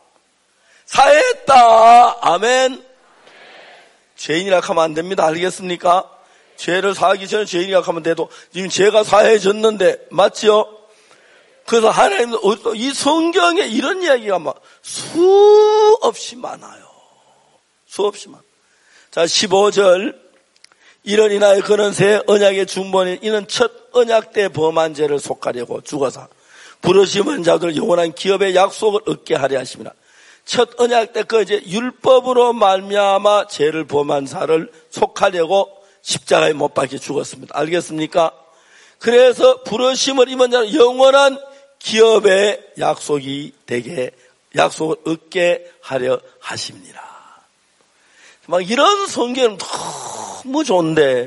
사했다. 아멘. 죄인이라 하면 안 됩니다. 알겠습니까? 죄를 사하기 전에 죄인이라 하면 돼도 지금 죄가 사해졌는데 맞지요? 그래서 하나님은 이 성경에 이런 이야기가 막 수없이 많아요. 수없이 많아요. 자, 15절 이런 인하여 그는 새 언약의 중본인 이는 첫 언약 때 범한 죄를 속하려고 죽어서 부르심은 자들 영원한 기업의 약속을 얻게 하려 하심이라. 첫 언약 때 그 이제 율법으로 말미암아 죄를 범한 자를 속하려고 십자가에 못 박혀 죽었습니다. 알겠습니까? 그래서 부르심을 입은 자는 영원한 기업의 약속이 되게 약속을 얻게 하려 하십니다. 막 이런 성경은 너무 좋은데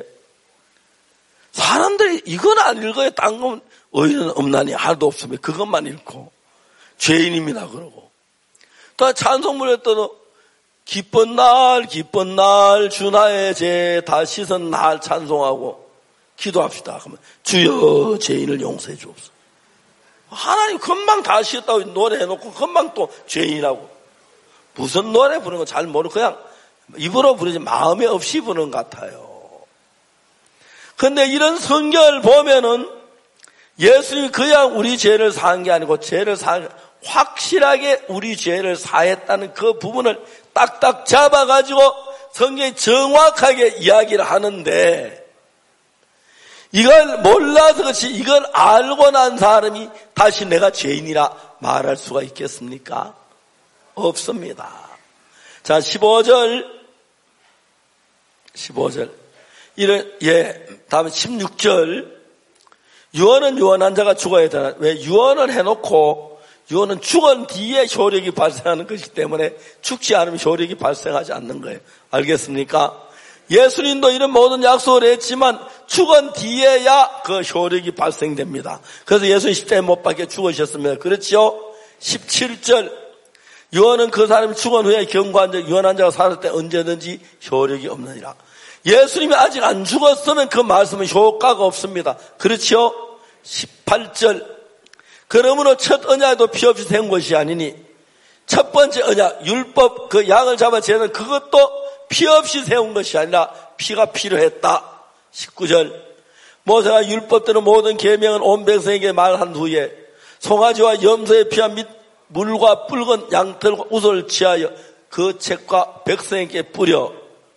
사람들이 이건 안 읽어요. 딴 건 의의는 없나니 하나도 없으면 그것만 읽고 죄인입니다 그러고 또 찬송문에 또 기쁜 날 주 나의 죄 다 씻은 날 찬송하고 기도합시다. 그러면 주여 죄인을 용서해 주옵소서. 하나님 금방 다 씻었다고 노래해놓고 금방 또 죄인이라고 무슨 노래 부르는 거 잘 모르고 그냥 입으로 부르지 마음에 없이 부르는 것 같아요. 그런데 이런 성경을 보면은 예수님이 그냥 우리 죄를 사한 게 아니고 확실하게 우리 죄를 사했다는 그 부분을 딱딱 잡아가지고 성경이 정확하게 이야기를 하는데 이걸 몰라서 그렇지 이걸 알고 난 사람이 다시 내가 죄인이라 말할 수가 있겠습니까? 없습니다. 자, 15절. 다음에 16절. 유언은 유언한 자가 죽어야 되나? 왜 유언을 해놓고 유언은 죽은 뒤에 효력이 발생하는 것이기 때문에 죽지 않으면 효력이 발생하지 않는 거예요. 알겠습니까? 예수님도 이런 모든 약속을 했지만 죽은 뒤에야 그 효력이 발생됩니다. 그래서 예수님 십자가에 못 박혀 죽으셨습니다. 그렇죠? 17절. 유언은 그 사람이 죽은 후에 경고한 자, 유언한 자가 살았을 때 언제든지 효력이 없느니라. 예수님이 아직 안 죽었으면 그 말씀은 효과가 없습니다. 그렇죠? 18절. 그러므로 첫 언약도 피 없이 된 것이 아니니 첫 번째 언약 율법 그 양을 잡아 재는 그것도 피 없이 세운 것이 아니라 피가 필요했다. 19절. 모세가 율법대로 모든 계명은 온 백성에게 말한 후에 송아지와 염소의 피와 및 물과 붉은 양털과 우솔을 취하여 그 책과 백성에게 뿌려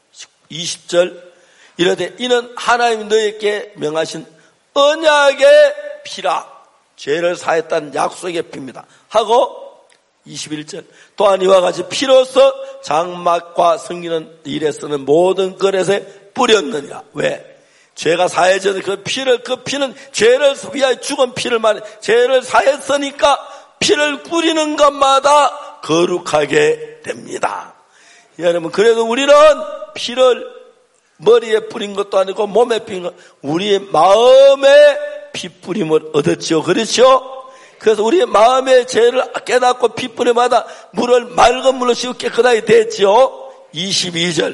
20절. 이르되 이는 하나님이 너희에게 명하신 언약의 피라. 죄를 사했다는 약속의 피입니다. 하고 21절. 또한 이와 같이 피로써 장막과 섬기는 일에 쓰는 모든 그릇에 뿌렸느니라. 왜? 죄가 사해져서 그 피는 죄를 위하여 죽은 피를 말해 죄를 사했으니까 피를 뿌리는 것마다 거룩하게 됩니다. 여러분, 그래도 우리는 피를 머리에 뿌린 것도 아니고 몸에 뿌린 것, 우리의 마음에 피 뿌림을 얻었죠. 그렇죠? 그래서 우리의 마음의 죄를 깨닫고 피 뿌림마다 물을 맑은 물로 씻고 깨끗하게 됐죠. 22절.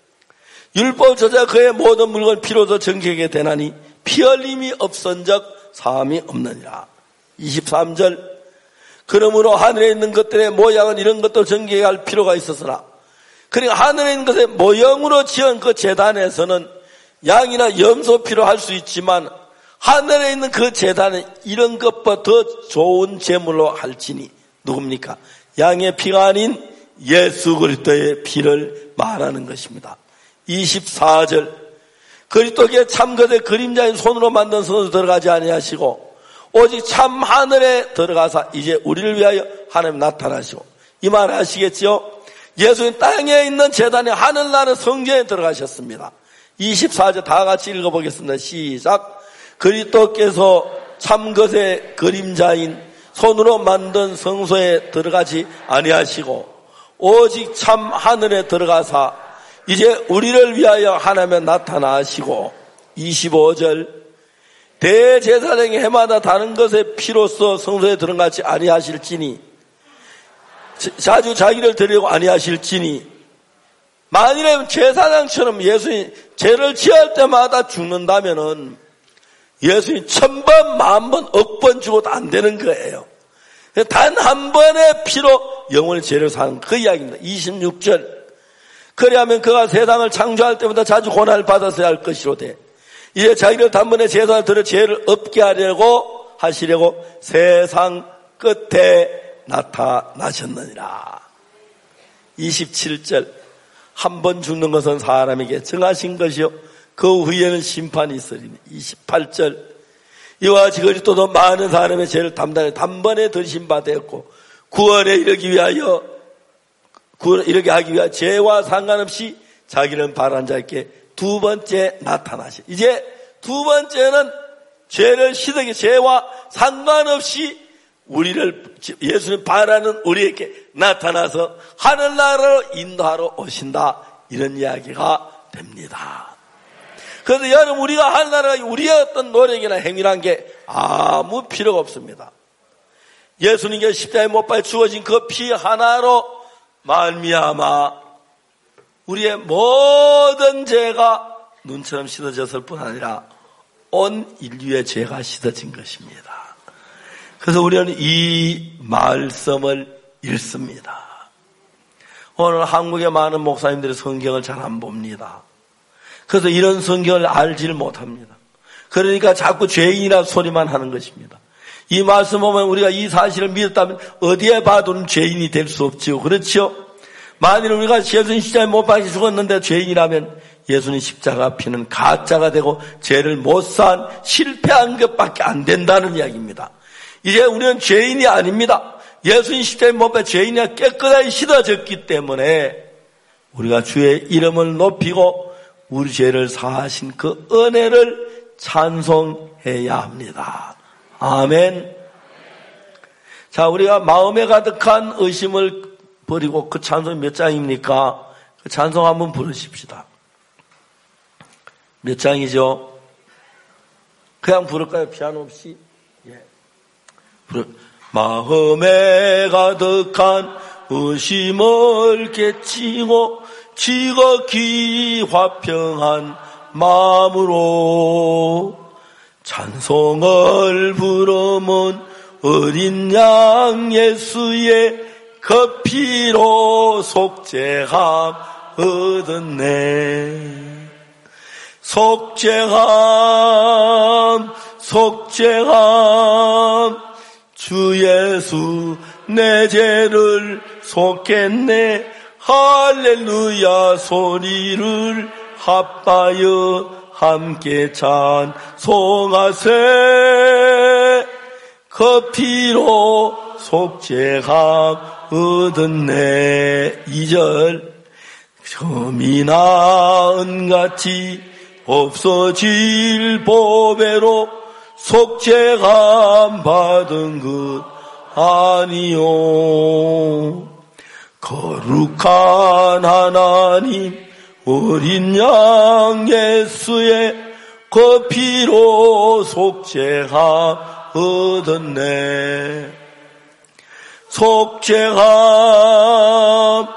율법 저자 그의 모든 물건 피로도 정결하게 되나니 피 흘림이 없은적 사함이 없느니라. 23절. 그러므로 하늘에 있는 것들의 모양은 이런 것도 정결하게 할 필요가 있었으나 그러니까 하늘에 있는 것의 모형으로 지은 그 제단에서는 양이나 염소 피로 할 수 있지만 하늘에 있는 그 제단은 이런 것보다 더 좋은 제물로 할지니 누굽니까? 양의 피가 아닌 예수 그리스도의 피를 말하는 것입니다. 24절. 그리스도께 참것의 그림자인 손으로 만든 성소에 들어가지 아니하시고 오직 참 하늘에 들어가사 이제 우리를 위하여 하나님 나타나시고 이 말 하시겠죠? 예수님 땅에 있는 제단에 하늘나라 성전에 들어가셨습니다. 24절 다 같이 읽어보겠습니다. 시작. 그리스도께서 참것의 그림자인 손으로 만든 성소에 들어가지 아니하시고 오직 참 하늘에 들어가사 이제 우리를 위하여 하나님에 나타나시고 25절. 대제사장이 해마다 다른 것의 피로써 성소에 들어가지 아니하실지니 자주 자기를 드리고 아니하실지니 만일에 제사장처럼 예수님 죄를 지을 때마다 죽는다면은 예수님 1000번, 10,000번, 억번 죽어도 안 되는 거예요. 단 한 번의 피로 영원히 죄를 사는 그 이야기입니다. 26절. 그리하면 그가 세상을 창조할 때보다 자주 고난을 받았어야 할 것이로되 이제 자기를 단번에 제사를 들어 죄를 없게 하시려고 세상 끝에 나타나셨느니라. 27절. 한 번 죽는 것은 사람에게 정하신 것이요 그 후에는 심판이 있으리니. 28절. 이와 같이 그리스도도 많은 사람의 죄를 담당해 단번에 들으신 바 되었고 구원에 이르게 하기 위하여 죄와 상관없이 자기는 바란 자에게 두 번째 나타나시. 이제 두 번째는 죄를 씻기 죄와 상관없이 예수님 바라는 우리에게 나타나서 하늘나라로 인도하러 오신다. 이런 이야기가 됩니다. 그래서 여러분 우리가 하늘나라가 우리의 어떤 노력이나 행위란 게 아무 필요가 없습니다. 예수님께 십자가에 못 박혀 죽어진 그 피 하나로 말미암아 우리의 모든 죄가 눈처럼 씻어졌을 뿐 아니라 온 인류의 죄가 씻어진 것입니다. 그래서 우리는 이 말씀을 읽습니다. 오늘 한국의 많은 목사님들이 성경을 잘 안 봅니다. 그래서 이런 성경을 알지를 못합니다. 그러니까 자꾸 죄인이라는 소리만 하는 것입니다. 이 말씀 보면 우리가 이 사실을 믿었다면 어디에 봐도 죄인이 될 수 없지요. 그렇죠? 만일 우리가 예수님 십자가에 못 박혀 죽었는데 죄인이라면 예수님 십자가 피는 가짜가 되고 죄를 못 산 실패한 것밖에 안 된다는 이야기입니다. 이제 우리는 죄인이 아닙니다. 예수님 십자가에 못 박혀 죄인이 깨끗하게 씻어졌기 때문에 우리가 주의 이름을 높이고 우리 죄를 사하신 그 은혜를 찬송해야 합니다. 아멘. 자, 우리가 마음에 가득한 의심을 버리고 그 찬송이 몇 장입니까? 그 찬송 한번 부르십시다. 몇 장이죠? 그냥 부를까요? 피아노 없이? 예. 마음에 가득한 의심을 깨치고 지극히 화평한 마음으로 찬송을 부르면 어린 양 예수의 그 피로 속죄함 얻었네. 속죄함 주 예수 내 죄를 속했네. 할렐루야 소리를 합하여 함께 찬송하세. 그 피로 속죄함 얻었네. 2절 점이 나은같이 없어질 보배로 속죄함 받은 것 아니요. 거룩한 하나님 어린 양 예수의 그 피로 속죄함 얻었네. 속죄함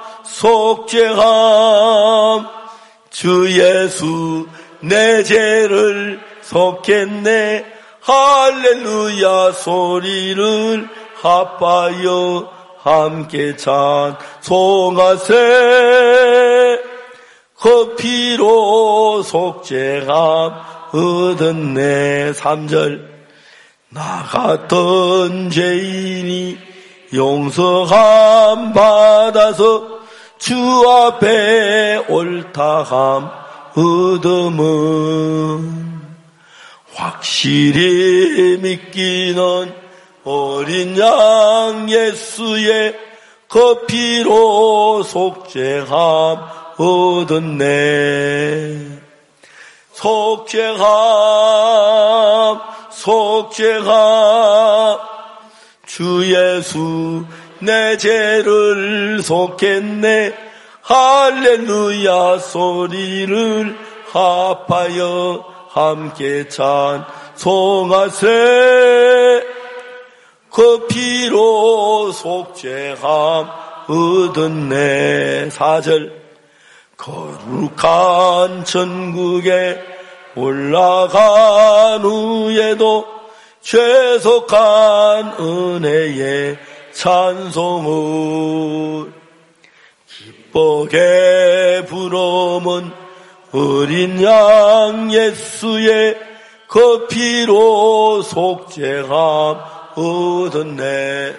주 예수 내 죄를 속했네. 할렐루야 소리를 합하여 함께 찬송하세. 그 피로 속죄함 얻었네. 3절 나 같은 죄인이 용서함 받아서 주 앞에 옳다함 얻음은 확실히 믿기는 어린 양 예수의 그 피로 속죄함 얻었네. 속죄함 주 예수 내 죄를 속했네. 할렐루야 소리를 합하여 함께 찬송하세. 그 피로 속죄함 얻었네. 4절 거룩한 천국에 올라간 후에도 죄속한 은혜의 찬송을 기쁘게 부르면 어린 양 예수의 그 피로 속죄함 얻었네.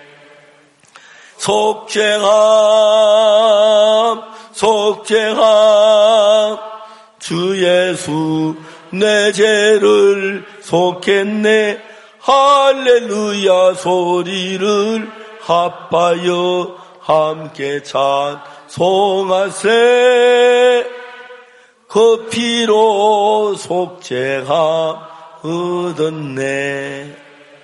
속죄함 주 예수 내 죄를 속했네. 할렐루야 소리를 합하여 함께 찬송하세. 그 피로 속죄함 얻었네.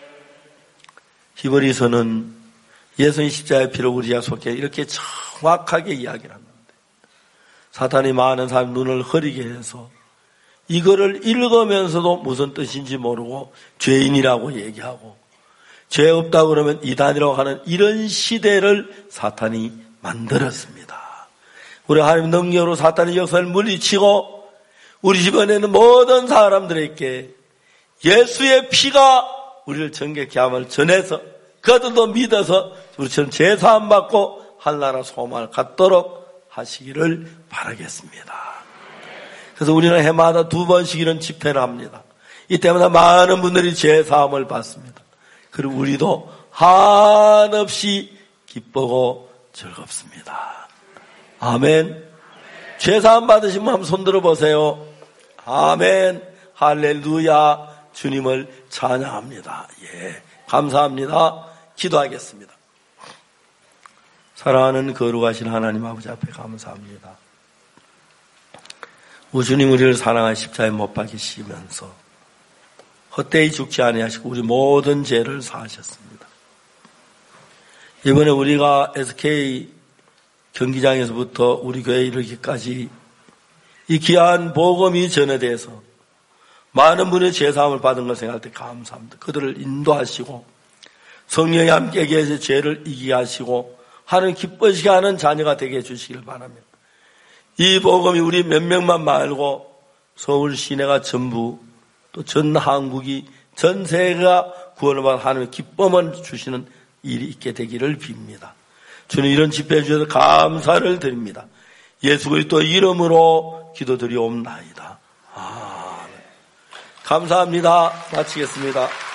히브리서는 예수님 십자가의 피로 우리가 속해 이렇게 정확하게 이야기를 합니다. 사탄이 많은 사람 눈을 흐리게 해서 이거를 읽으면서도 무슨 뜻인지 모르고 죄인이라고 얘기하고 죄 없다고 그러면 이단이라고 하는 이런 시대를 사탄이 만들었습니다. 우리 하나님 능력으로 사탄의 역사를 물리치고 우리 주변에는 모든 사람들에게 예수의 피가 우리를 정결케 함을 전해서 그들도 믿어서 우리처럼 죄사함 받고 한나라 소망을 갖도록 하시기를 바라겠습니다. 그래서 우리는 해마다 2번씩 이런 집회를 합니다. 이때마다 많은 분들이 죄사함을 받습니다. 그리고 우리도 한없이 기쁘고 즐겁습니다. 아멘. 죄사함 받으신 분 한번 손 들어보세요. 아멘. 할렐루야. 주님을 찬양합니다. 예, 감사합니다. 기도하겠습니다. 사랑하는 거룩하신 하나님 아버지 앞에 감사합니다. 우리 주님 우리를 사랑한 십자가에 못 박히시면서 헛되이 죽지 아니하시고 우리 모든 죄를 사하셨습니다. 이번에 우리가 SK 경기장에서부터 우리 교회에 이르기까지 이 귀한 복음이 전해돼서 많은 분의 죄사함을 받은 걸 생각할 때 감사합니다. 그들을 인도하시고 성령이 함께 계셔 죄를 이기게 하시고 하나님 기뻐지게 하는 자녀가 되게 해주시길 바랍니다. 이 복음이 우리 몇 명만 말고 서울 시내가 전부 또 전 한국이 전 세계가 구원을 받아 하나님의 기쁨을 주시는 일이 있게 되기를 빕니다. 주님 이런 집회해 주셔서 감사를 드립니다. 예수 그리스도 이름으로 기도드리옵나이다. 감사합니다. 마치겠습니다.